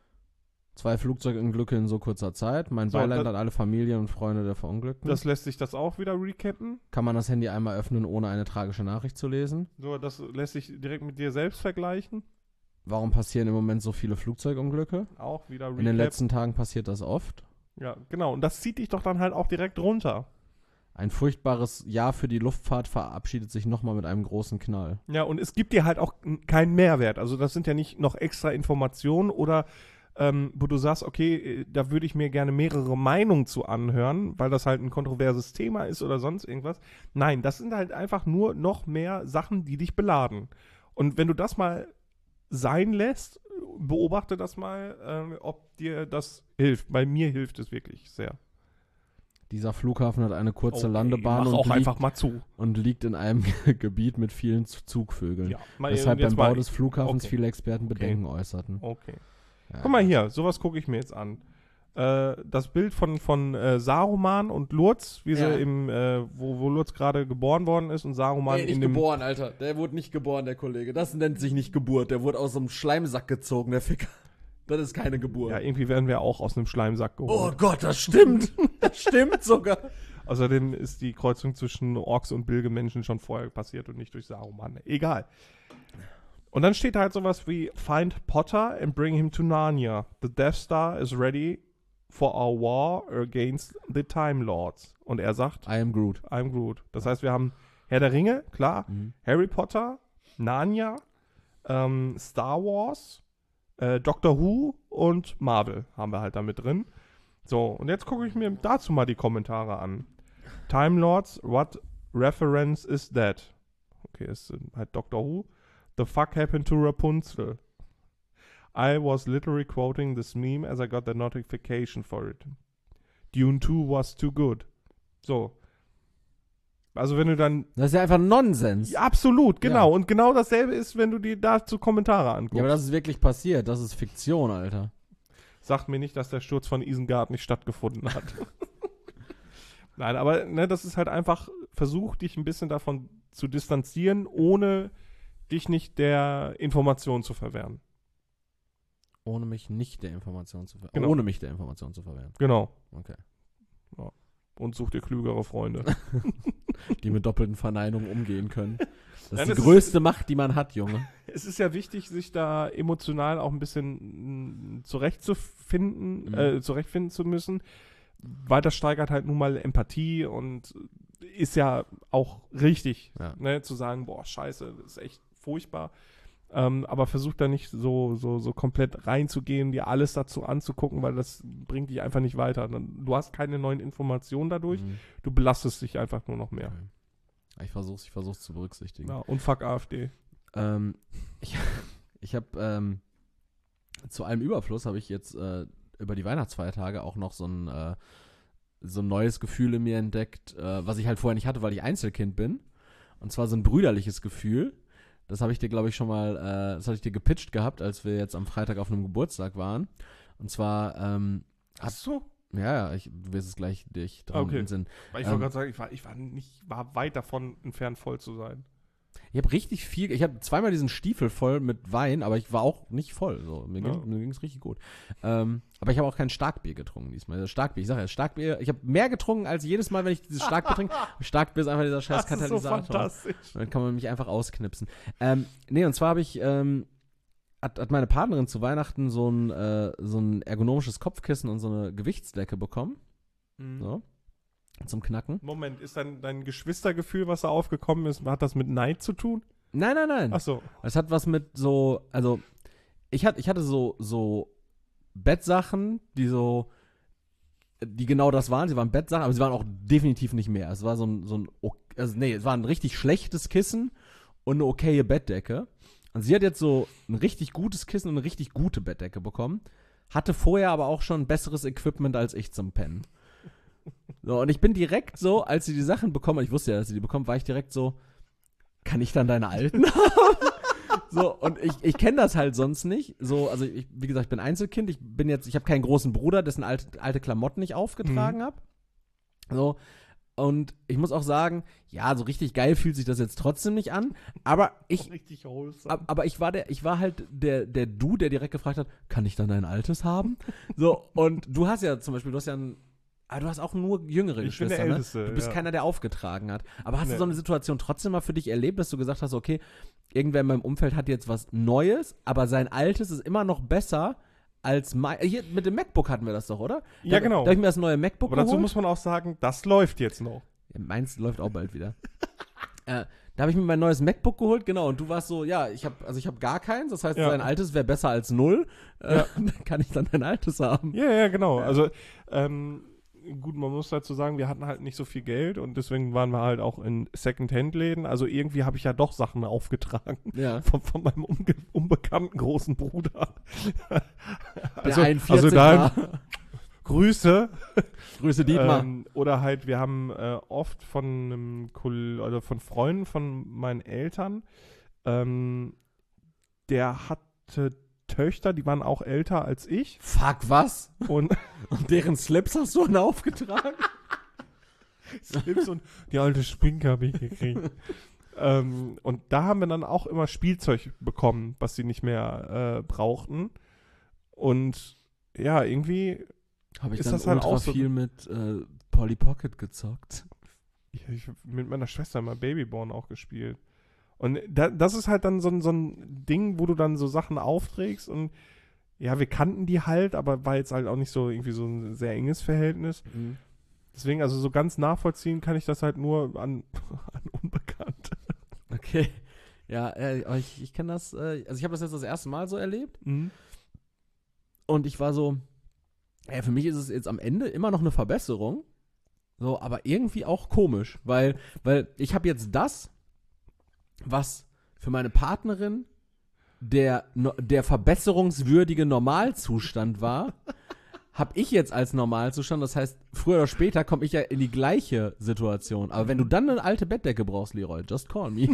Zwei Flugzeugunglücke in so kurzer Zeit. Mein So, Beileid das- an alle Familien und Freunde der Verunglückten. Das lässt sich das auch wieder recappen. Kann man das Handy einmal öffnen, ohne eine tragische Nachricht zu lesen? So, das lässt sich direkt mit dir selbst vergleichen. Warum passieren im Moment so viele Flugzeugunglücke? Auch wieder recap. In den letzten Tagen passiert das oft. Ja, genau. Und das zieht dich doch dann halt auch direkt runter. Ein furchtbares Jahr für die Luftfahrt verabschiedet sich nochmal mit einem großen Knall. Ja, und es gibt dir halt auch n- keinen Mehrwert. Also das sind ja nicht noch extra Informationen oder ähm, wo du sagst, okay, äh, da würde ich mir gerne mehrere Meinungen zu anhören, weil das halt ein kontroverses Thema ist oder sonst irgendwas. Nein, das sind halt einfach nur noch mehr Sachen, die dich beladen. Und wenn du das mal sein lässt, beobachte das mal, ähm, ob dir das hilft. Bei mir hilft es wirklich sehr. Dieser Flughafen hat eine kurze Okay, Landebahn mach und, auch liegt, einfach mal zu. und liegt in einem Gebiet mit vielen Z- Zugvögeln. Ja, mal, Weshalb jetzt beim Bau mal- des Flughafens okay. viele Experten Okay. Bedenken äußerten. Okay. Ja. Guck mal hier, sowas gucke ich mir jetzt an. Äh, das Bild von, von äh, Saruman und Lurz, wie Ja. sie im, äh, wo, wo Lurz gerade geboren worden ist und Saruman in dem. Alter. Der wurde nicht geboren, der Kollege. Das nennt sich nicht Geburt. Der wurde aus so einem Schleimsack gezogen, der Ficker. Das ist keine Geburt. Ja, irgendwie werden wir auch aus einem Schleimsack oh geholt. Gott, das stimmt. Das stimmt sogar. Außerdem ist die Kreuzung zwischen Orks und Bilgemenschen schon vorher passiert und nicht durch Saruman. Egal. Und dann steht halt sowas wie Find Potter and bring him to Narnia. The Death Star is ready for our war against the Time Lords. Und er sagt, I am Groot. I'm Groot. Das heißt, wir haben Herr der Ringe, klar, Mhm. Harry Potter, Narnia, ähm, Star Wars, äh, Doctor Who und Marvel haben wir halt da mit drin. So, und jetzt gucke ich mir dazu mal die Kommentare an. Time Lords, what reference is that? Okay, ist äh, halt Doctor Who. The fuck happened to Rapunzel? I was literally quoting this meme as I got the notification for it. Dune two was too good. So. Also wenn du dann Das ist ja einfach Nonsens. ja, absolut, genau. Ja. Und genau dasselbe ist, wenn du dir dazu Kommentare anguckst. Ja, aber das ist wirklich passiert. Das ist Fiktion, Alter. Sagt mir nicht, dass der Sturz von Isengard nicht stattgefunden hat. Nein, aber ne, das ist halt einfach, versuch dich ein bisschen davon zu distanzieren, ohne dich nicht der Information zu verwehren. Ohne mich nicht der Information zu verwehren. Genau. Ohne mich der Information zu verwehren. Genau. Okay. Und such dir klügere Freunde. Die mit doppelten Verneinungen umgehen können. Das Nein, ist das die ist- größte Macht, die man hat, Junge. Es ist ja wichtig, sich da emotional auch ein bisschen mm, zurechtzufinden, Mhm. äh, zurechtfinden zu müssen, weil das steigert halt nun mal Empathie und ist ja auch richtig, Ja. ne, zu sagen, boah, scheiße, das ist echt furchtbar. Ähm, aber versuch da nicht so, so, so komplett reinzugehen, dir alles dazu anzugucken, weil das bringt dich einfach nicht weiter. Dann- Du hast keine neuen Informationen dadurch, Mhm. du belastest dich einfach nur noch mehr. Okay. Ich versuch's, ich versuch's zu berücksichtigen. Ja, und fuck AfD. Ähm, ich ich habe ähm, zu allem Überfluss habe ich jetzt äh, über die Weihnachtsfeiertage auch noch so ein, äh, so ein neues Gefühl in mir entdeckt, äh, was ich halt vorher nicht hatte, weil ich Einzelkind bin. Und zwar so ein brüderliches Gefühl. Das habe ich dir, glaube ich, schon mal, äh, das hatte ich dir gepitcht gehabt, als wir jetzt am Freitag auf einem Geburtstag waren. Und zwar, ähm, Ach so? ja, ja, ich, du wirst es gleich dich dran Okay. entsinnen. Weil ich Ähm, wollte gerade sagen, ich war, ich war nicht, war weit davon entfernt, voll zu sein. Ich habe richtig viel, ich habe zweimal diesen Stiefel voll mit Wein, aber ich war auch nicht voll. So. Mir Ja. ging es richtig gut. Ähm, aber ich habe auch kein Starkbier getrunken diesmal. Also Starkbier, ich sage ja, Starkbier, ich habe mehr getrunken als jedes Mal, wenn ich dieses Starkbier trinke. Starkbier ist einfach dieser scheiß Das ist so Katalysator. fantastisch. Dann kann man mich einfach ausknipsen. Ähm, nee, und zwar habe ich, ähm, hat, hat meine Partnerin zu Weihnachten so ein, äh, so ein ergonomisches Kopfkissen und so eine Gewichtsdecke bekommen. Mhm. So. Zum Knacken. Moment, ist dein, dein Geschwistergefühl, was da aufgekommen ist, hat das mit Neid zu tun? Nein, nein, nein. Ach so. Es hat was mit so, also ich, hat, ich hatte so, so Bettsachen, die so, die genau das waren. Sie waren Bettsachen, aber sie waren auch definitiv nicht mehr. Es war so ein, so ein, also nee, es war ein richtig schlechtes Kissen und eine okaye Bettdecke. Und sie hat jetzt so ein richtig gutes Kissen und eine richtig gute Bettdecke bekommen. Hatte vorher aber auch schon besseres Equipment als ich zum Pennen. So, und ich bin direkt so, als sie die Sachen bekommen, ich wusste ja, dass sie die bekommen, war ich direkt so, kann ich dann deine alten haben? So, und ich, ich kenne das halt sonst nicht. So, also ich, wie gesagt, ich bin Einzelkind, ich bin jetzt, ich habe keinen großen Bruder, dessen alte, alte Klamotten ich aufgetragen Mhm. habe. So, und ich muss auch sagen, ja, so richtig geil fühlt sich das jetzt trotzdem nicht an, aber ich, Richtig wholesome. ab- aber ich war der, ich war halt der, der Du, der direkt gefragt hat, kann ich dann dein altes haben? So, und du hast ja zum Beispiel, du hast ja ein, ah, du hast auch nur jüngere Ich bin Geschwister, der ne? Älteste, Du bist ja. keiner, der aufgetragen hat. Aber hast du Nee. so eine Situation trotzdem mal für dich erlebt, dass du gesagt hast, okay, irgendwer in meinem Umfeld hat jetzt was Neues, aber sein altes ist immer noch besser als mein. Hier mit dem MacBook hatten wir das doch, oder? Ja, Da- genau. Da habe ich mir das neue MacBook Aber dazu geholt. muss man auch sagen, das läuft jetzt noch. Ja, meins läuft auch bald wieder. äh, da habe ich mir mein neues MacBook geholt, genau. Und du warst so, ja, ich habe, also ich habe gar keins. Das heißt, Ja. sein altes wäre besser als null. Äh, Ja. Dann kann ich dann dein altes haben. Ja, ja, genau. Ja. Also, ähm, gut, man muss dazu sagen, wir hatten halt nicht so viel Geld und deswegen waren wir halt auch in Second-Hand-Läden. Also irgendwie habe ich ja doch Sachen aufgetragen Ja. von, von meinem unge unbekannten großen Bruder. also, Der also einundvierzig da war. Grüße. Grüße Dietmar. Ähm, oder halt, wir haben äh, oft von einem Kol oder von Freunden von meinen Eltern, ähm, der hatte Töchter, die waren auch älter als ich. Fuck, was? Und Und deren Slips hast du dann aufgetragen? Slips und die alte Spinke habe ich gekriegt. ähm, und da haben wir dann auch immer Spielzeug bekommen, was sie nicht mehr äh, brauchten. Und ja, irgendwie, Habe ich Ist dann das halt ultra auch so- viel mit äh, Polly Pocket gezockt. ja, ich hab mit meiner Schwester mal Babyborn auch gespielt. Und da, das ist halt dann so, ein- so ein Ding, wo du dann so Sachen aufträgst und ja, wir kannten die halt, aber war jetzt halt auch nicht so irgendwie so ein sehr enges Verhältnis. Deswegen, also so ganz nachvollziehen kann ich das halt nur an, an Unbekannte. Okay. Ja, äh, aber ich, ich kenne das, äh, also ich habe das jetzt das erste Mal so erlebt Mhm. und ich war so, ja, für mich ist es jetzt am Ende immer noch eine Verbesserung, so, aber irgendwie auch komisch, weil, weil ich habe jetzt das, was für meine Partnerin der, no- der verbesserungswürdige Normalzustand war, habe ich jetzt als Normalzustand. Das heißt, früher oder später komme ich ja in die gleiche Situation. Aber wenn du dann eine alte Bettdecke brauchst, Leroy, just call me.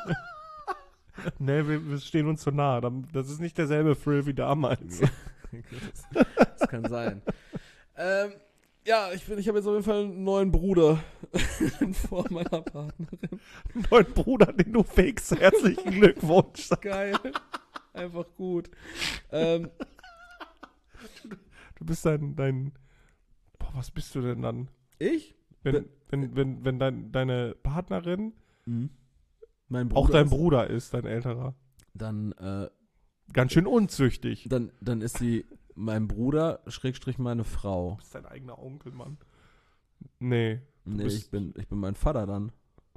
Nee, wir, wir stehen uns zu nah. Dann- Das ist nicht derselbe Thrill wie damals. das, das kann sein. Ähm, ja, ich, bin- ich habe jetzt auf jeden Fall einen neuen Bruder vor meiner Partnerin. Neuen Bruder, den du fakest. Herzlichen Glückwunsch. Geil. Einfach gut. Ähm, Du bist dein, dein, boah, was bist du denn dann? ich? Wenn, wenn, wenn, wenn dein, deine Partnerin Mein Bruder auch dein ist- Bruder ist, dein älterer. Dann, äh, Ganz schön unzüchtig. Du dann, dann ist sie mein Bruder, Schrägstrich meine Frau. bist dein eigener Onkel, Mann. Nee. Nee, bist- ich bin, ich bin mein Vater dann.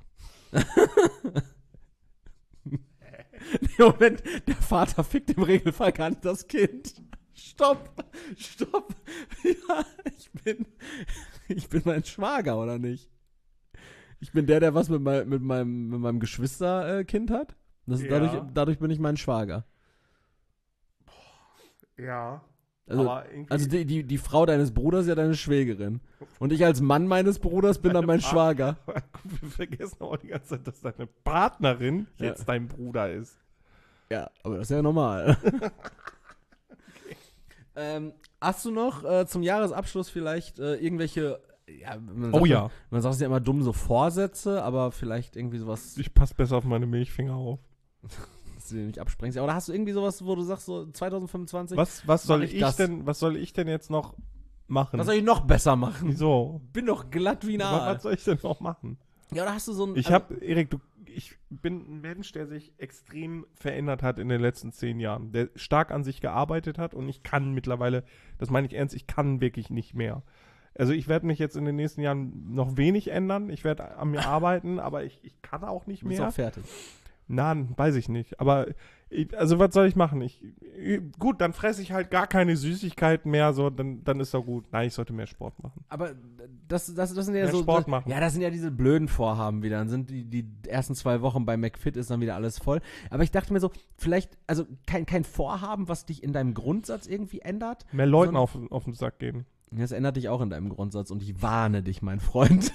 Nee, Moment, der Vater fickt im Regelfall gar nicht das Kind. Stopp, stopp. Ja, ich bin, ich bin mein Schwager, oder nicht? Ich bin der, der was mit, mein, mit meinem, mit meinem Geschwisterkind hat. Das ist Ja. dadurch, dadurch bin ich mein Schwager. Ja. Also, aber irgendwie. also die, die, die Frau deines Bruders ist ja deine Schwägerin. Und ich als Mann meines Bruders bin dann mein Meine Schwager. wir vergessen auch die ganze Zeit, dass deine Partnerin Ja. jetzt dein Bruder ist. Ja, aber das ist ja normal. ähm, hast du noch äh, zum Jahresabschluss vielleicht äh, irgendwelche ja, man Oh sagt ja. Man sagt es ja immer dumm, so Vorsätze, aber vielleicht irgendwie sowas, Ich passe besser auf meine Milchfinger auf. dass du dir nicht absprengst. Oder hast du irgendwie sowas, wo du sagst, so zwanzig fünfundzwanzig, Was, was soll mach ich ich das? denn, was soll ich denn jetzt noch machen? was soll ich noch besser machen? Wieso? Bin doch glatt wie ein Was, Aal. was soll ich denn noch machen? Ja, oder hast du so ein... Ich also- habe, Erik, du, ich bin ein Mensch, der sich extrem verändert hat in den letzten zehn Jahren, der stark an sich gearbeitet hat und ich kann mittlerweile, das meine ich ernst, ich kann wirklich nicht mehr. Also ich werde mich jetzt in den nächsten Jahren noch wenig ändern, ich werde an mir arbeiten, aber ich, ich kann auch nicht Du bist mehr. auch fertig. Nein, weiß ich nicht. Aber ich, also was soll ich machen? Ich, ich, gut, dann fresse ich halt gar keine Süßigkeiten mehr, so dann, dann ist doch gut. Nein, ich sollte mehr Sport machen. Aber das, das, das sind ja Mehr so... Sport das, machen. Ja, das sind ja diese blöden Vorhaben wieder. Dann sind die, die ersten zwei Wochen bei McFit ist dann wieder alles voll. Aber ich dachte mir so, vielleicht, also kein, kein Vorhaben, was dich in deinem Grundsatz irgendwie ändert. Mehr Leuten Sondern- auf, auf den Sack gehen. Das ändert dich auch in deinem Grundsatz und ich warne dich, mein Freund.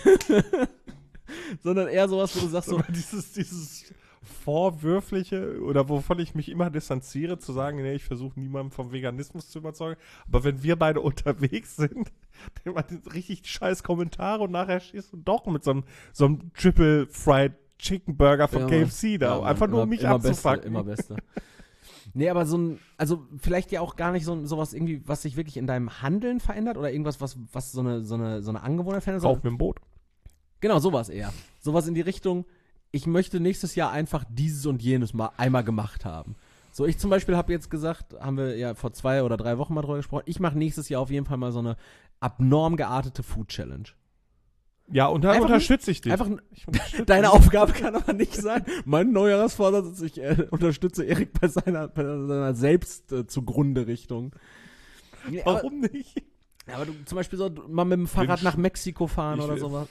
Sondern eher sowas, wo du sagst so, Aber dieses, dieses Vorwürfliche oder wovon ich mich immer distanziere, zu sagen, nee, ich versuche niemanden vom Veganismus zu überzeugen. Aber wenn wir beide unterwegs sind, dann macht das richtig scheiß Kommentare und nachher schießt du doch mit so einem, so einem Triple Fried Chicken Burger von Ja, K F C da. ja, Mann, einfach nur um immer- mich immer abzufucken. Beste, immer Beste. Nee, aber so ein, also vielleicht ja auch gar nicht so ein, sowas irgendwie, was sich wirklich in deinem Handeln verändert oder irgendwas, was, was so eine, so eine, so eine Angewohnheit verändert. Kauf mir ein Boot. Genau, sowas eher. Sowas in die Richtung, ich möchte nächstes Jahr einfach dieses und jenes mal einmal gemacht haben. So, ich zum Beispiel habe jetzt gesagt, haben wir ja vor zwei oder drei Wochen mal drüber gesprochen, ich mache nächstes Jahr auf jeden Fall mal so eine abnorm geartete Food Challenge. Ja, und da Einfach unterstütze ich dich. Einfach, ich unterstütze deine dich. Aufgabe kann aber nicht sein, mein Neujahrsvorsatz ist, ich äh, unterstütze Erik bei seiner, bei seiner selbst äh, zugrunde Richtung. Nee, aber, Warum nicht? aber du zum Beispiel so mal mit dem Fahrrad Sch- nach Mexiko fahren ich oder will- sowas.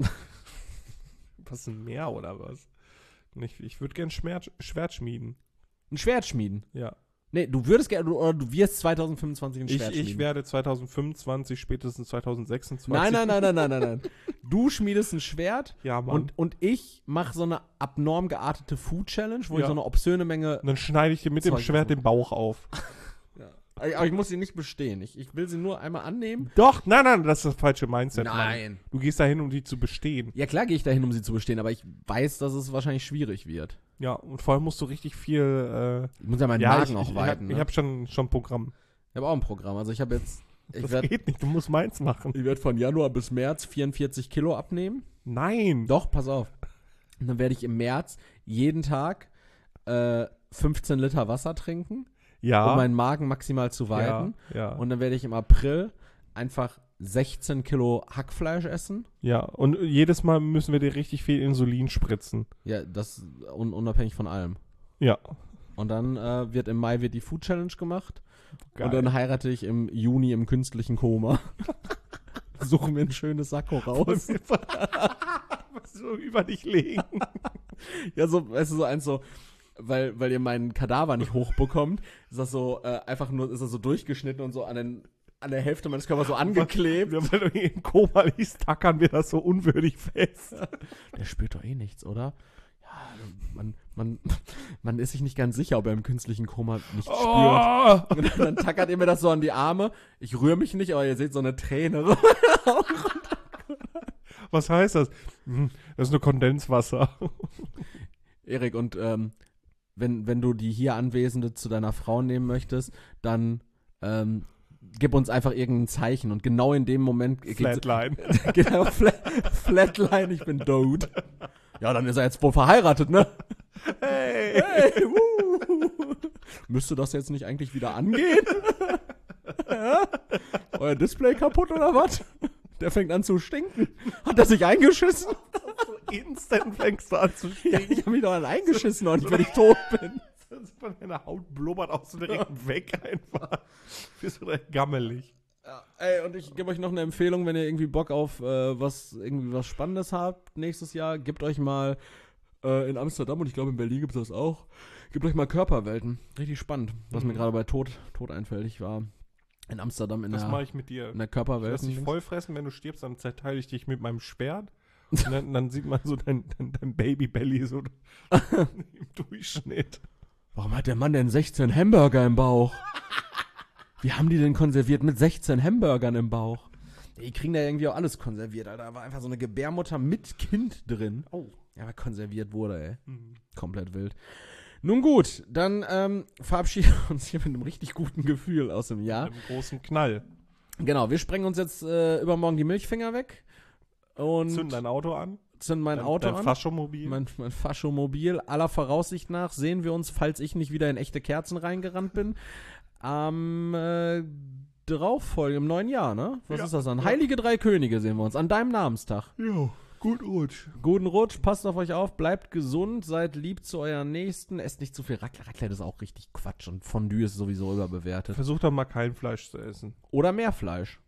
Was, ein Meer oder was? Ich, ich würde gern Schwert, Schwert schmieden. Ein Schwert schmieden. Ja. Nee, du würdest gerne, oder du wirst zwanzig fünfundzwanzig ein Ich, Schwert ich schmieden. werde zwanzig fünfundzwanzig, spätestens zwanzig sechsundzwanzig. Nein, nein, nein, nein, nein, nein, nein. Du schmiedest ein Schwert Ja, Mann. und, und ich mache so eine abnorm geartete Food Challenge, wo ich Ja. so eine obszöne Menge. Und dann schneide ich dir mit dem Zeug Schwert davon. den Bauch auf. Aber ich muss sie nicht bestehen. Ich, ich will sie nur einmal annehmen. Doch, nein, nein, das ist das falsche Mindset. Mann. Nein. Du gehst dahin, um die zu bestehen. Ja, klar gehe ich dahin, um sie zu bestehen, aber ich weiß, dass es wahrscheinlich schwierig wird. Ja, und vor allem musst du richtig viel. Ich muss ja Äh, meinen ja, Magen ich, auch ich, weiten. Ich habe ne? hab schon, schon ein Programm. Ich habe auch ein Programm. Also ich habe jetzt. Ich Das werde geht nicht, du musst meins machen. werd von Januar bis März vierundvierzig Kilo abnehmen. Nein. Doch, pass auf. Und dann werde ich im März jeden Tag äh, fünfzehn Liter Wasser trinken, Ja. um meinen Magen maximal zu weiten. Ja, ja. Und dann werde ich im April einfach sechzehn Kilo Hackfleisch essen. ja, und jedes Mal müssen wir dir richtig viel Insulin spritzen. Ja, das un unabhängig von allem. Ja. Und dann äh, wird im Mai wird die Food Challenge gemacht. Geil. Und dann heirate ich im Juni im künstlichen Koma. Suche mir ein schönes Sakko raus. so über dich legen. Ja, so, weißt du, so eins so, weil, weil ihr meinen Kadaver nicht hochbekommt, ist das so, äh, einfach nur, ist das so durchgeschnitten und so an, den, an der Hälfte meines Körpers so angeklebt. Ja, weil du im Koma liegst, tackern wir das so unwürdig fest. Der spürt doch eh nichts, oder? Ja, man, man, man ist sich nicht ganz sicher, ob er im künstlichen Koma nichts spürt. Oh! Und dann, dann tackert ihr mir das so an die Arme. Ich rühre mich nicht, aber ihr seht so eine Träne. Was heißt das? Hm, das ist nur Kondenswasser. Erik, und ähm, wenn, wenn du die hier Anwesende zu deiner Frau nehmen möchtest, dann ähm, gib uns einfach irgendein Zeichen. Und genau in dem Moment geht- Flatline. Genau, Flat, Flatline, ich bin Dode. Ja, dann ist er jetzt wohl verheiratet, ne? Hey! Hey, wuh. Müsste das jetzt nicht eigentlich wieder angehen? Ja? Euer Display kaputt oder was? Der fängt an zu stinken. Hat er sich eingeschissen? Instant fängst du an zu Ja, stehen. ich hab mich doch an eingeschissen und wenn ich tot bin. Deine Haut blubbert auch so direkt weg einfach. Bist du direkt gammelig. Ja, ey, und ich gebe euch noch eine Empfehlung, wenn ihr irgendwie Bock auf äh, was irgendwie was Spannendes habt nächstes Jahr, gebt euch mal äh, in Amsterdam und ich glaube in Berlin gibt es das auch, gebt euch mal Körperwelten. Richtig spannend, was mir Mhm. gerade bei Tod, Tod einfällt. Ich war in Amsterdam in Das der, mache ich mit dir. in der Ich lass Körperwelten. dich vollfressen, wenn du stirbst, dann zerteile ich dich mit meinem Schwert. Und dann, dann sieht man so dein, dein, dein Babybelly so im Durchschnitt. Warum hat der Mann denn sechzehn Hamburger im Bauch? Wie haben die denn konserviert mit sechzehn Hamburgern im Bauch? Die kriegen da irgendwie auch alles konserviert, Alter. Da war einfach so eine Gebärmutter mit Kind drin. Oh. Ja, aber konserviert wurde, ey. Mhm. Komplett wild. Nun gut, dann ähm, verabschieden wir uns hier mit einem richtig guten Gefühl aus dem Jahr. Mit einem großen Knall. Genau, wir sprengen uns jetzt äh, übermorgen die Milchfinger weg und Zünd dein Auto an. zünden mein dein, Auto dein an. Faschomobil. Mein, mein Faschomobil. Aller Voraussicht nach sehen wir uns, falls ich nicht wieder in echte Kerzen reingerannt bin, am äh, darauffolgenden, im neuen Jahr, ne? Was Ja. ist das dann? Ja. Heilige Drei Könige sehen wir uns, an deinem Namenstag. Ja, gut Rutsch. Guten Rutsch, passt auf euch auf, bleibt gesund, seid lieb zu euren Nächsten, esst nicht zu viel Raclette. Raclette ist auch richtig Quatsch und Fondue ist sowieso überbewertet. Versuch doch mal kein Fleisch zu essen. Oder mehr Fleisch.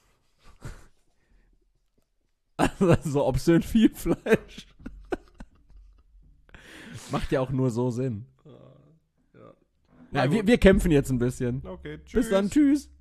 Also so obszön viel Fleisch. Macht ja auch nur so Sinn. Ja. Ja, wir, wir kämpfen jetzt ein bisschen. Okay, tschüss. Bis dann, tschüss.